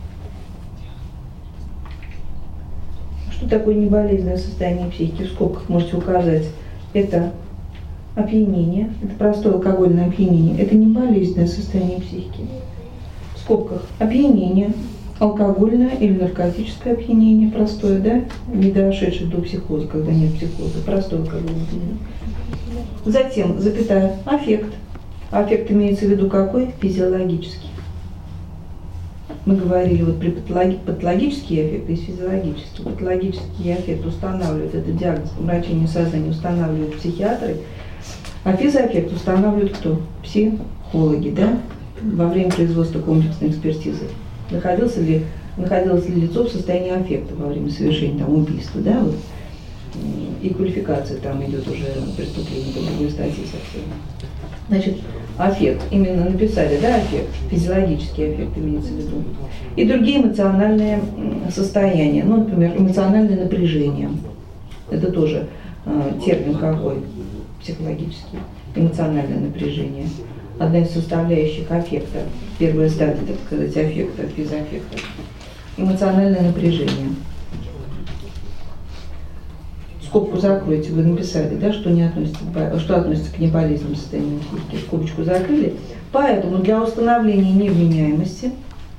Что такое неболезненное состояние психики? В скобках можете указать. Это опьянение, это простое алкогольное опьянение, это не болезненное состояние психики. В скобках опьянение, алкогольное или наркотическое опьянение, простое, да, не дошедшее до психоза, когда нет психоза, простое алкогольное опьянение. Затем, запятая, аффект. Аффект имеется в виду какой? Физиологический. Мы говорили, вот при патологи- патологический аффект есть физиологический. Патологический аффект устанавливает, это диагноз помрачения сознания устанавливают психиатры, а физиоаффект устанавливают кто? Психологи, да? Во время производства комплексной экспертизы. Находился ли, находилось ли лицо в состоянии аффекта во время совершения там, убийства, да? Вот. И квалификация там идет уже преступление по другой статье совсем. Значит, аффект, именно написали, да, аффект, физиологический аффект имеется в виду. И другие эмоциональные состояния, ну, например, эмоциональное напряжение. Это тоже э, термин какой? Психологический. Эмоциональное напряжение. Одна из составляющих аффекта, первая стадия, так сказать, аффекта, физоаффекта. Эмоциональное напряжение. Скобку закройте, вы написали, да, что, не относится, что относится к неболезненному состоянию психики. Скобочку закрыли. Поэтому для установления невменяемости,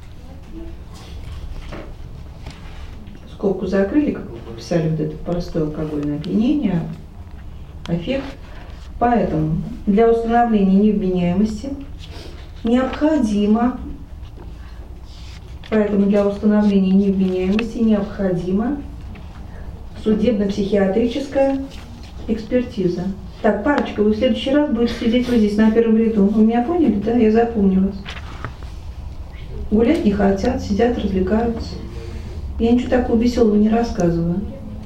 скобку закрыли, как вы писали, вот это простое алкогольное опьянение, аффект. Поэтому для установления невменяемости необходимо, поэтому для установления невменяемости необходимо судебно-психиатрическая экспертиза. Так, парочка, вы в следующий раз будете сидеть вот здесь, на первом ряду. Вы меня поняли, да? Я запомню вас. Гулять не хотят, сидят, развлекаются. Я ничего такого веселого не рассказываю.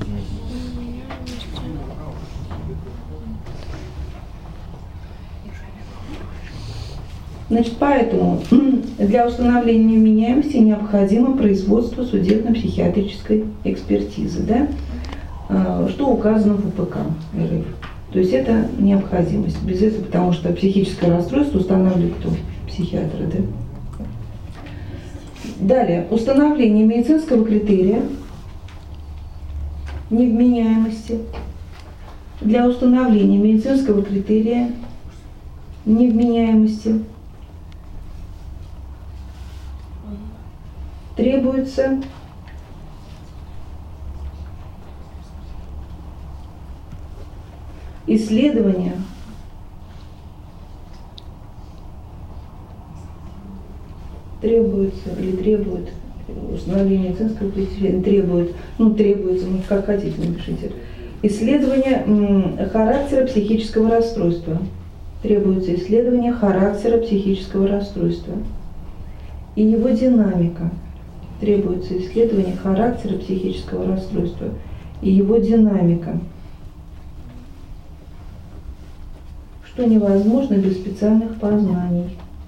Значит, поэтому для установления невменяемости необходимо производство судебно-психиатрической экспертизы, да, что указано в УПК РФ. То есть это необходимость. Без этого, потому что психическое расстройство устанавливает кто? Психиатры, да? Далее, установление медицинского критерия невменяемости. Для установления медицинского критерия невменяемости требуется исследование требуется или требует установление медицинского критерия требует, ну требуется, ну как хотите напишите, исследование м, характера психического расстройства. Требуется исследование характера психического расстройства и его динамика. Требуется исследование характера психического расстройства и его динамика, что невозможно без специальных познаний.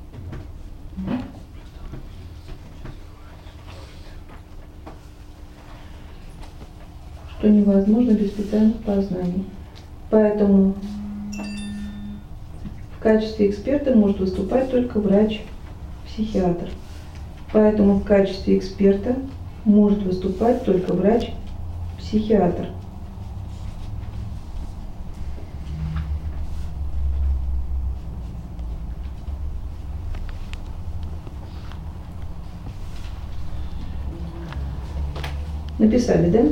Что невозможно без специальных познаний. Поэтому в качестве эксперта может выступать только врач-психиатр. Поэтому в качестве эксперта может выступать только врач-психиатр. Написали, да?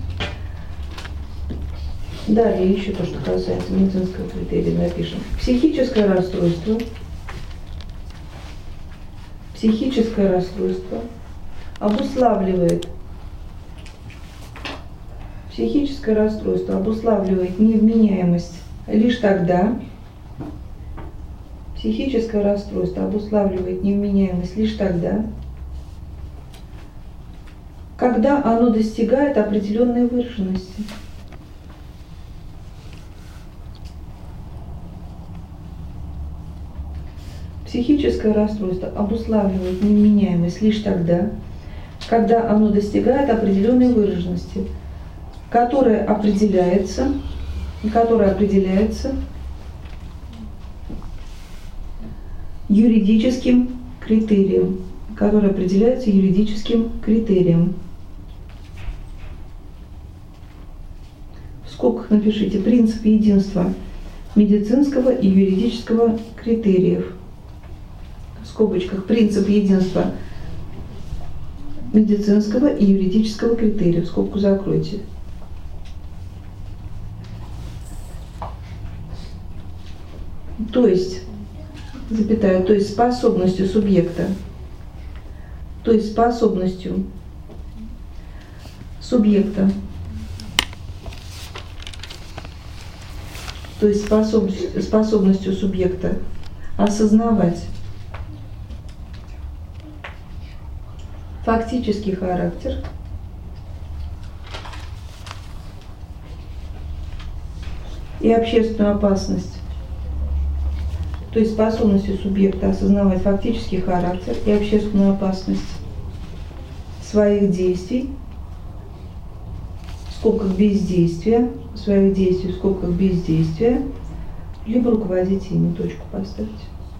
Далее еще то, что касается медицинского критерия, напишем. Психическое расстройство. Психическое расстройство обуславливает психическое расстройство обуславливает невменяемость лишь тогда. Психическое расстройство обуславливает невменяемость лишь тогда, когда оно достигает определенной выраженности. Психическое расстройство обуславливает невменяемость лишь тогда, когда оно достигает определенной выраженности, которая определяется, которая определяется юридическим критерием, которая определяется юридическим критерием. В скобках напишите принцип единства медицинского и юридического критериев. В скобочках принцип единства медицинского и юридического критерия. Скобку закройте. То есть, запятая, то есть способностью субъекта, то есть способностью субъекта, то есть способностью, способностью субъекта осознавать фактический характер и общественную опасность, то есть способностью субъекта осознавать фактический характер и общественную опасность своих действий, в скобках бездействия, своих действий в скобках бездействия, либо руководить ими, точку поставьте.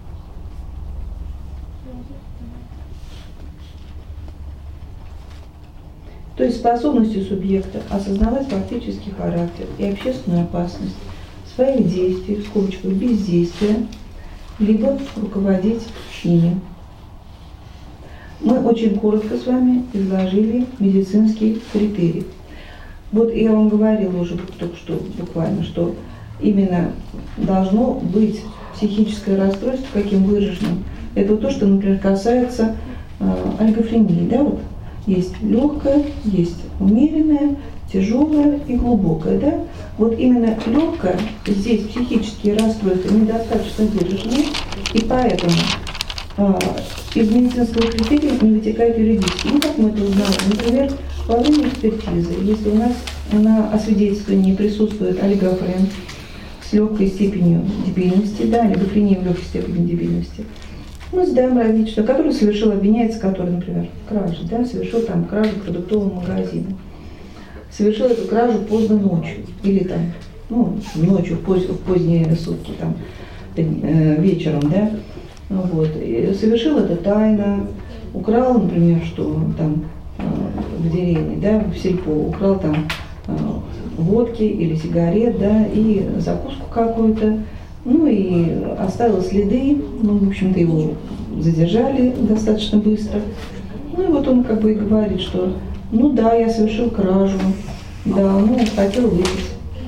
То есть способностью субъекта осознавать фактический характер и общественную опасность своих действий, в скобочках бездействия, либо руководить ими. Мы очень коротко с вами изложили медицинский критерий. Вот я вам говорила уже только что буквально, что именно должно быть психическое расстройство, каким выраженным. Это вот то, что, например, касается э, олигофрении, да, вот. Есть легкое, есть умеренное, тяжелое и глубокое. Да? Вот именно легкое, здесь психические расстройства недостаточно выражены, и поэтому э, из медицинского критерия не вытекает юридически. Ну, как мы это узнаем? Например, Во время экспертизы, если у нас на освидетельствовании присутствует олигофрен с легкой степенью дебильности, да, олигофрения в легкой степени дебильности, мы задаем родителю, который совершил, обвиняется, который, например, краже, да, совершил там кражу в продуктовом магазине, совершил эту кражу поздно ночью или там, ну, ночью, в, поз, в поздние сутки, там, э, вечером, да, вот, и совершил это тайно, украл, например, что там э, в деревне, да, в сельпо, украл там э, водки или сигарет, да, и закуску какую-то, ну и оставил следы, ну, в общем-то, его задержали достаточно быстро. Ну и вот он как бы и говорит, что, ну да, я совершил кражу, да, ну, хотел выпить,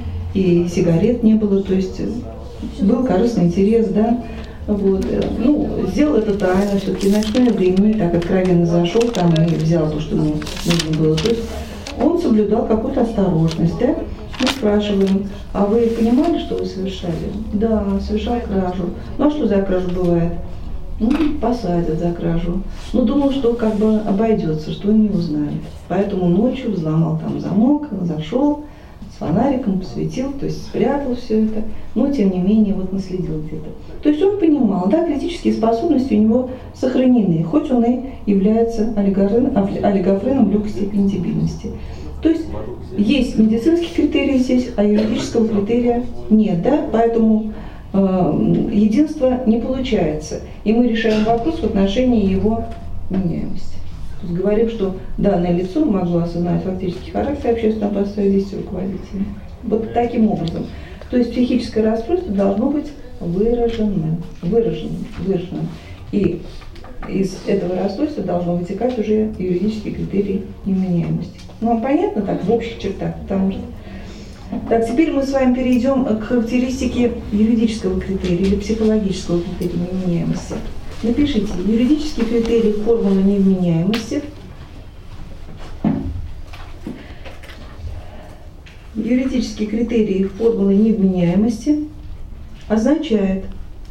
и сигарет не было, то есть был корыстный интерес, да, вот, ну, сделал это тайно, все-таки ночное время, так откровенно зашел там и взял то, что ему нужно было, то есть он соблюдал какую-то осторожность, да. Мы спрашиваем, а вы понимали, что вы совершали? Да, совершал кражу. Ну а что за кражу бывает? Ну, посадят за кражу. Ну, думал, что как бы обойдется, что он не узнает. Поэтому ночью взломал там замок, зашел, с фонариком посветил, то есть спрятал все это. Но, тем не менее, вот наследил где-то. То есть он понимал, да, критические способности у него сохранены, хоть он и является олигофреном в легкой степени дебильности. То есть есть медицинский критерий здесь, а юридического критерия нет, да, поэтому э, единство не получается. И мы решаем вопрос в отношении его вменяемости. То есть говорим, что данное лицо могло осознать фактический характер общественного постоянного действия руководителя. Вот таким образом. То есть психическое расстройство должно быть выраженным, выраженным, выраженным. И из этого расстройства должно вытекать уже юридический критерий невменяемости. Ну, вам понятно так, в общих чертах, потому что... Так, теперь мы с вами перейдем к характеристике юридического критерия или психологического критерия невменяемости. Напишите, юридический критерий формулы невменяемости. Юридический критерий формулы невменяемости означает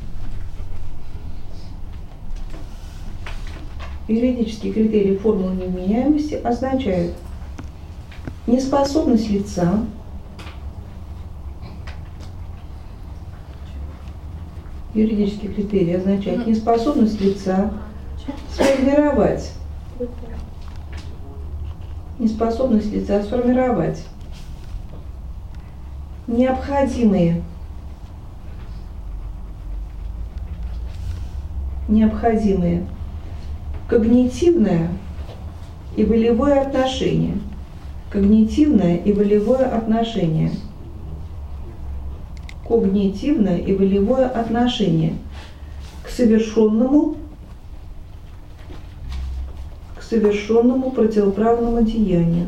юридический критерий формулы невменяемости означает неспособность лица юридический критерий означает неспособность лица сформировать неспособность лица сформировать необходимые необходимые когнитивное и волевое отношение. Когнитивное и волевое отношение. Когнитивное и волевое отношение к совершенному, к совершенному противоправному деянию.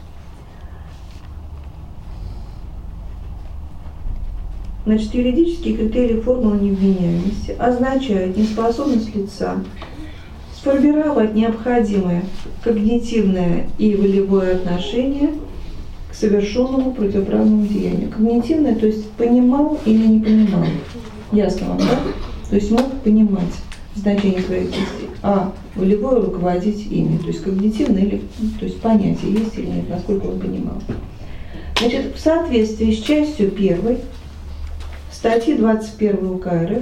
Значит, юридический критерий формулы невменяемости означает неспособность лица сформировать необходимое когнитивное и волевое отношение к совершенному противоправному деянию. Когнитивное, то есть понимал или не понимал. Ясно вам, да? То есть мог понимать значение своих действий, а волевое руководить ими. То есть когнитивное, или, то есть понятие есть или нет, насколько он понимал. Значит, в соответствии с частью первой статьи двадцать первой УК РФ,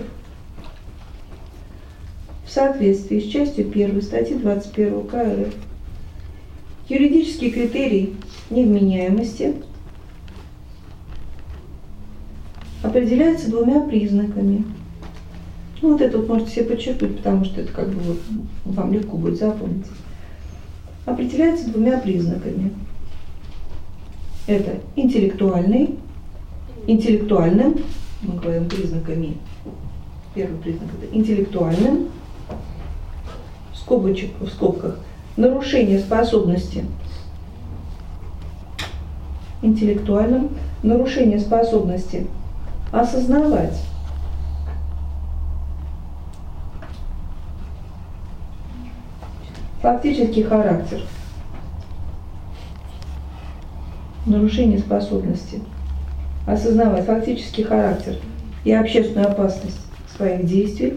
в соответствии с частью первой статьи двадцать первой УК РФ, юридический критерий невменяемости определяется двумя признаками. Ну, вот это вот можете себе подчеркнуть, потому что это как бы вот вам легко будет запомнить. Определяется двумя признаками. Это интеллектуальный, интеллектуальным, мы говорим признаками. Первый признак это интеллектуальным, скобочек, в скобках, нарушение способности, интеллектуальным, нарушение способности осознавать фактический характер, нарушение способности осознавать фактический характер и общественную опасность своих действий,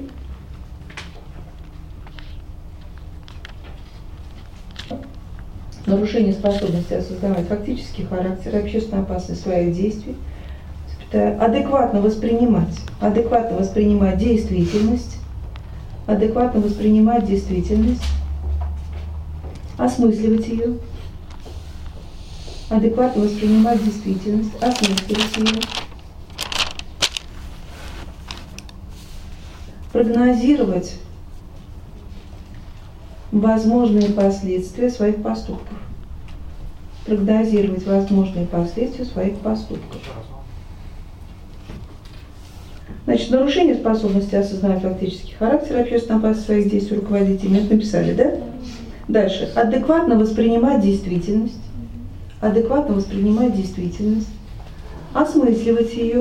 нарушение способности осознавать фактический характер и общественную опасность своих действий, адекватно воспринимать, адекватно воспринимать действительность, адекватно воспринимать действительность, осмысливать ее, адекватно воспринимать действительность, осмысливать ее, прогнозировать возможные последствия своих поступков. Прогнозировать возможные последствия своих поступков. Значит, нарушение способности осознавать фактический характер и общественную опасность своих действий руководителями. Это написали, да? Дальше. Адекватно воспринимать действительность. Адекватно воспринимать действительность. Осмысливать ее.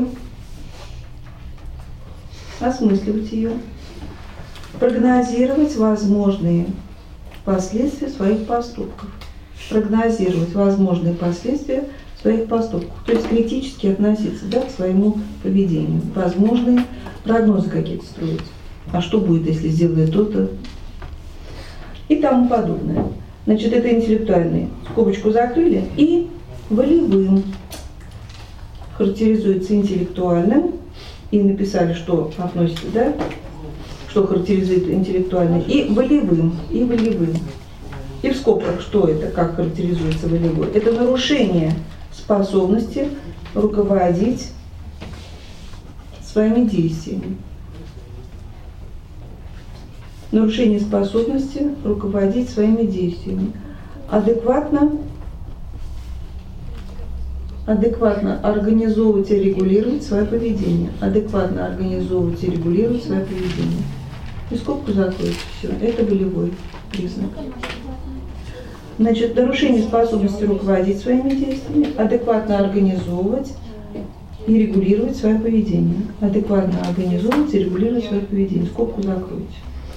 Осмысливать ее. Прогнозировать возможные последствия своих поступков. Прогнозировать возможные последствия своих поступков. То есть критически относиться, да, к своему поведению. Возможные прогнозы какие-то строить. А что будет, если сделает то-то? И тому подобное. Значит, это интеллектуальный. Скобочку закрыли. И волевым. Характеризуется интеллектуальным. И написали, что относится, да? Что характеризует интеллектуальный. И волевым. И волевым. И в скобках, что это, как характеризуется волевой? Это нарушение способности руководить своими действиями. Нарушение способности руководить своими действиями. Адекватно, адекватно организовывать и регулировать свое поведение. Адекватно организовывать и регулировать свое поведение. И скобку закроется все. Это волевой признак. Значит, нарушение способности руководить своими действиями, адекватно организовывать и регулировать свое поведение. Адекватно организовывать и регулировать свое поведение. Скобку закройте.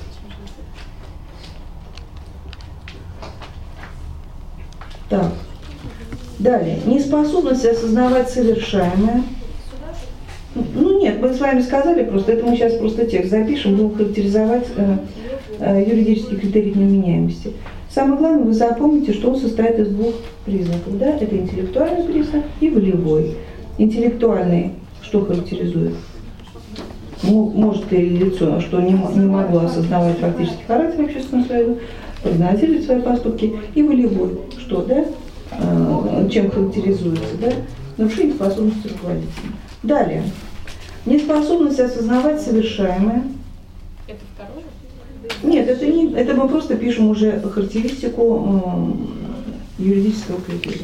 Так. Далее. Неспособность осознавать совершаемое. Ну нет, мы с вами сказали просто, это мы сейчас просто текст запишем, будем характеризовать э, э, юридические критерии невменяемости. Самое главное, вы запомните, что он состоит из двух признаков. Да? Это интеллектуальный признак и волевой. Интеллектуальный что характеризует? Может ли лицо, что не, не могло осознавать фактический характер общественного союза, прогнозировать свои поступки. И волевой, что, да? Э, чем характеризуется, да? Нарушение способности руководителя. Далее. Неспособность осознавать совершаемое. Это второе? Нет, это не, это мы просто пишем уже характеристику э, юридического критерия.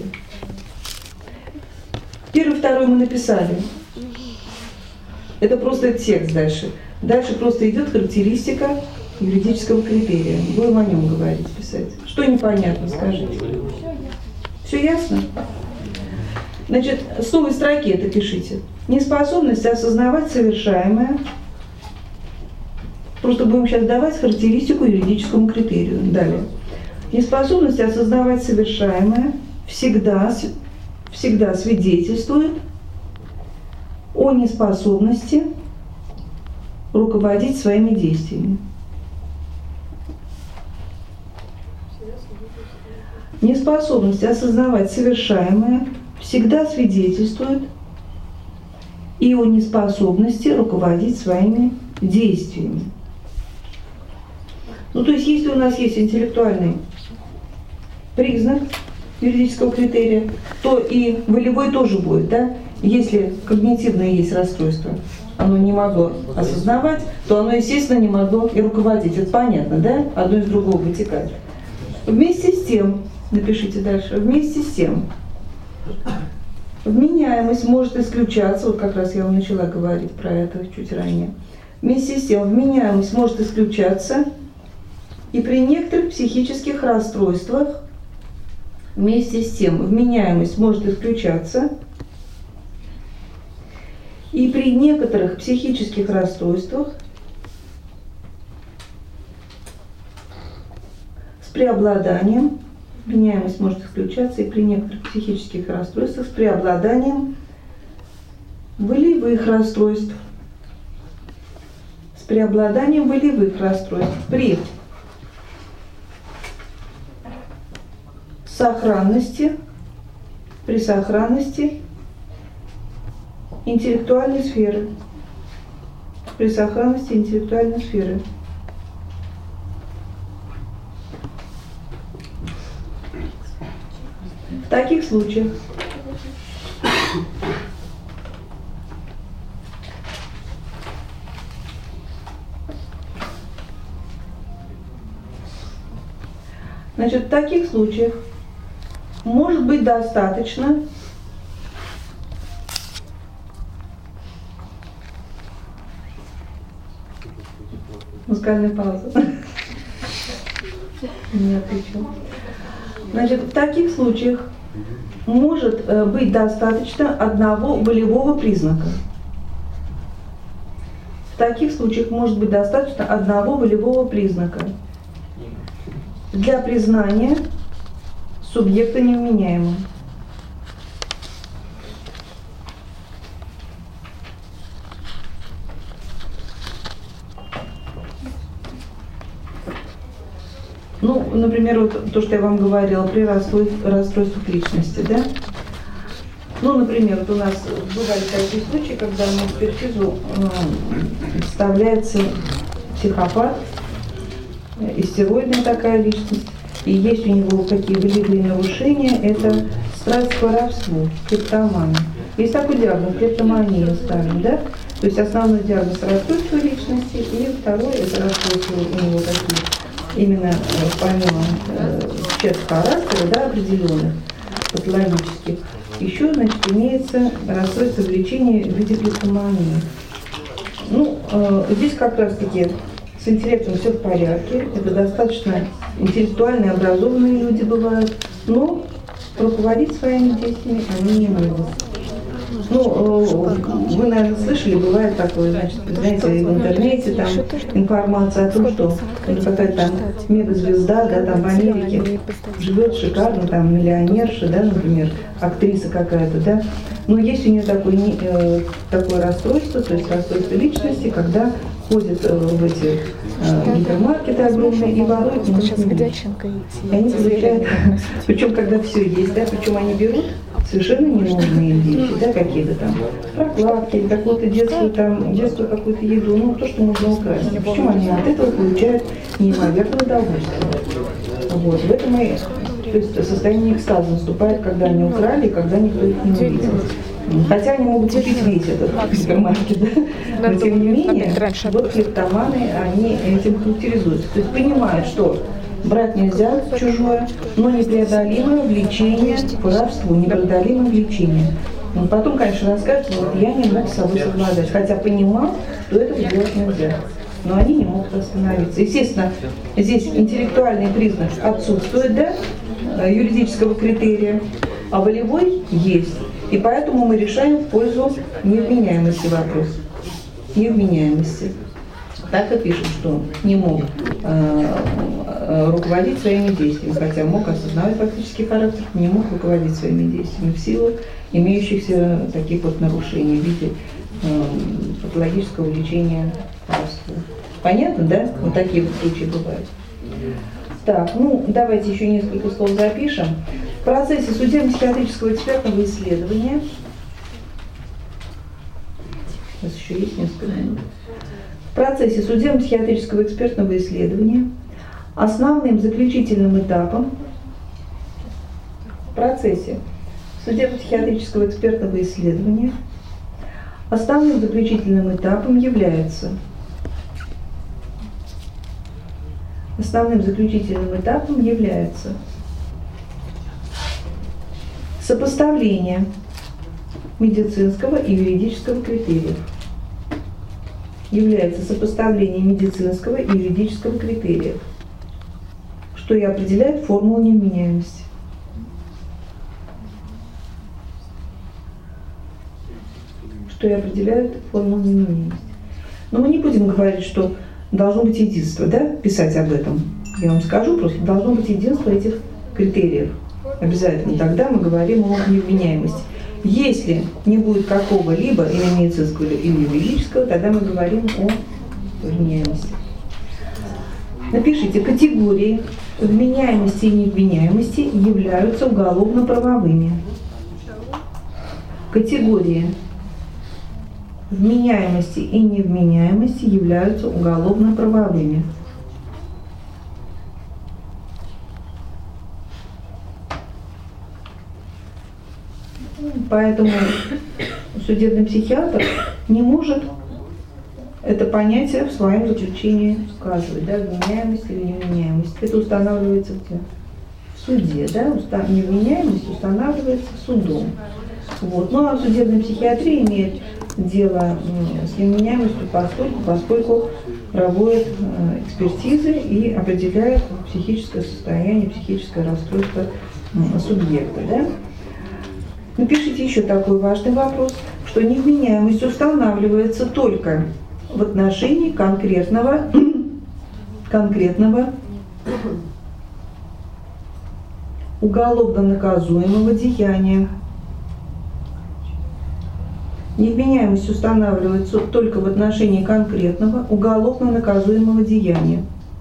Первый, второй мы написали. Это просто текст дальше. Дальше просто идет характеристика юридического критерия. Будем о нем говорить, писать. Что непонятно, скажите. Все ясно? Значит, с новой строки это пишите. Неспособность осознавать совершаемое. Просто будем сейчас давать характеристику юридическому критерию. Далее. Неспособность осознавать совершаемое всегда, всегда свидетельствует о неспособности руководить своими действиями. Неспособность осознавать совершаемое всегда свидетельствует и о неспособности руководить своими действиями. Ну, то есть, если у нас есть интеллектуальный признак юридического критерия, то и волевой тоже будет, да? Если когнитивное есть расстройство, оно не могло осознавать, то оно, естественно, не могло и руководить. Это понятно, да? Одно из другого вытекает. Вместе с тем, напишите дальше, вместе с тем, вменяемость может исключаться, вот как раз я вам начала говорить про это чуть ранее. Вместе с тем, вменяемость может исключаться и при некоторых психических расстройствах. Вместе с тем, вменяемость может исключаться и при некоторых психических расстройствах с преобладанием, вменяемость может исключаться и при некоторых психических расстройствах с преобладанием волевых расстройств. С преобладанием волевых расстройств. При сохранности, при сохранности интеллектуальной сферы. При сохранности интеллектуальной сферы. В таких случаях Значит, в таких случаях может быть достаточно музыкальная пауза. Не отвечу. Значит, в таких случаях может быть достаточно одного волевого признака. В таких случаях может быть достаточно одного волевого признака для признания субъекта невменяемым. Ну, например, вот то, что я вам говорила при расстройствах личности, да? Ну, например, вот у нас бывали такие случаи, когда на экспертизу э, вставляется психопат, истероидная такая личность, и есть у него какие волевые нарушения, это страсть к воровству, клептомания. Есть такой диагноз, клептомания ставим, да? То есть основной диагноз расстройства личности, и второй это расстройство у него такие, именно помимо э, черт характера, да, определенных, патологических, еще, значит, имеется расстройство влечения в виде клептомании. Ну, э, здесь как раз-таки с интеллектом все в порядке, это достаточно интеллектуальные, образованные люди бывают, но руководить своими действиями они не могут. Ну, вы, наверное, слышали, бывает такое, значит, знаете, в интернете там информация о том, что какая-то там мегазвезда, да, там в Америке живет шикарно, там миллионерша, да, например, актриса какая-то, да, но есть у нее такое, э, такое расстройство, то есть расстройство личности, когда ходят э, в эти э, гипермаркеты огромные и воруют нужные вещи. И они получают, причем когда все есть, да, причем они берут совершенно ненужные вещи, да, какие-то там прокладки, какую-то детскую там, детскую какую-то еду, ну, то, что можно украсть. Причем они от этого получают неимоверное удовольствие. Вот, в этом и, то есть, состояние экстаза наступает, когда они украли, когда никто их не увидел. Хотя они могут купить весь этот супермаркет, да? Но тем не менее, вот клептоманы, они этим характеризуются. То есть понимают, что брать нельзя чужое, но непреодолимое влечение к воровству, непреодолимое влечение. Он потом, конечно, расскажет, вот я не мог с собой совладать, хотя понимал, что этого делать нельзя. Но они не могут остановиться. Естественно, здесь интеллектуальный признак отсутствует, да, юридического критерия, а волевой есть. И поэтому мы решаем в пользу невменяемости вопрос. Невменяемости. Так и пишем, что не мог э, руководить своими действиями, хотя мог осознавать фактический характер, не мог руководить своими действиями в силу имеющихся таких вот нарушений в виде э, патологического лечения воровства. Понятно, да? Вот такие вот случаи бывают. Так, ну давайте еще несколько слов запишем. В процессе судебно-психиатрического экспертного исследования, у нас еще есть несколько минут. В процессе судебно-психиатрического экспертного исследования основным заключительным этапом в процессе судебно-психиатрического экспертного исследования основным заключительным этапом является основным заключительным этапом является сопоставление медицинского и юридического критериев. Является сопоставление медицинского и юридического критериев, что и определяет формулу невменяемости. Что и определяет формулу невменяемости. Но мы не будем говорить, что должно быть единство, да, писать об этом. Я вам скажу, просто должно быть единство этих критериев. Обязательно. Тогда мы говорим о невменяемости. Если не будет какого-либо или медицинского, или юридического, тогда мы говорим о вменяемости. Напишите категории вменяемости и невменяемости являются уголовно-правовыми. Категории вменяемости и невменяемости являются уголовно-правовыми. Поэтому судебный психиатр не может это понятие в своем заключении указывать, да, вменяемость или невменяемость. Это устанавливается где? В суде, да, Уста... невменяемость устанавливается судом. Вот. Ну а судебная психиатрия имеет дело с невменяемостью постольку, поскольку проводит экспертизы и определяет психическое состояние, психическое расстройство субъекта. Да? Напишите еще такой важный вопрос, что невменяемость устанавливается только в отношении конкретного, конкретного уголовно наказуемого деяния. Невменяемость устанавливается только в отношении конкретного уголовно наказуемого деяния.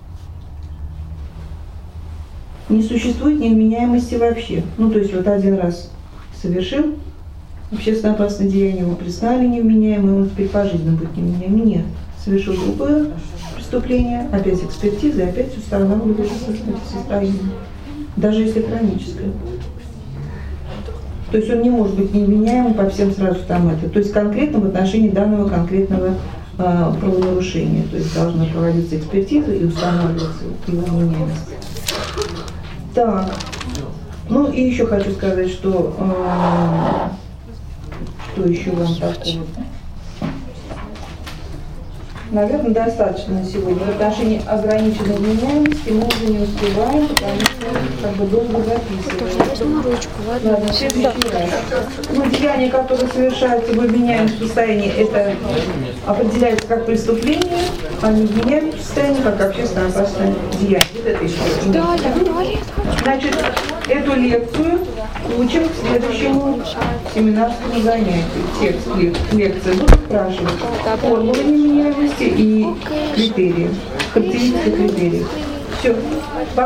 Не существует невменяемости вообще. Ну, то есть вот один раз совершил общественно опасное деяние, ему признали невменяемым, он теперь пожизненно будет невменяемым. Нет. Совершил другое преступление, опять экспертиза, и опять устанавливается состояние. Даже если хроническое. То есть он не может быть невменяемым по всем сразу там это. То есть конкретно в отношении данного конкретного э, правонарушения. То есть должна проводиться экспертиза и устанавливаться его вменяемость. Так. Ну и еще хочу сказать, что э, что еще вам такого? Наверное, достаточно на сегодня. В отношении ограниченной вменяемости мы уже не успеваем, потому что как бы долго записываем. Возьму ручку, ладно? Ладно, следующий раз. Ну, деяния, которые совершаются в обвиняемом состоянии, это определяется как преступление, а не вменяемом состоянии как общественно опасное деяние. Вот это еще. Да, я говорю. Значит, эту лекцию учим к следующему семинарскому занятию. Текст лекции будут спрашивать формулы невменяемости и критерии, характеристики критериев. Все.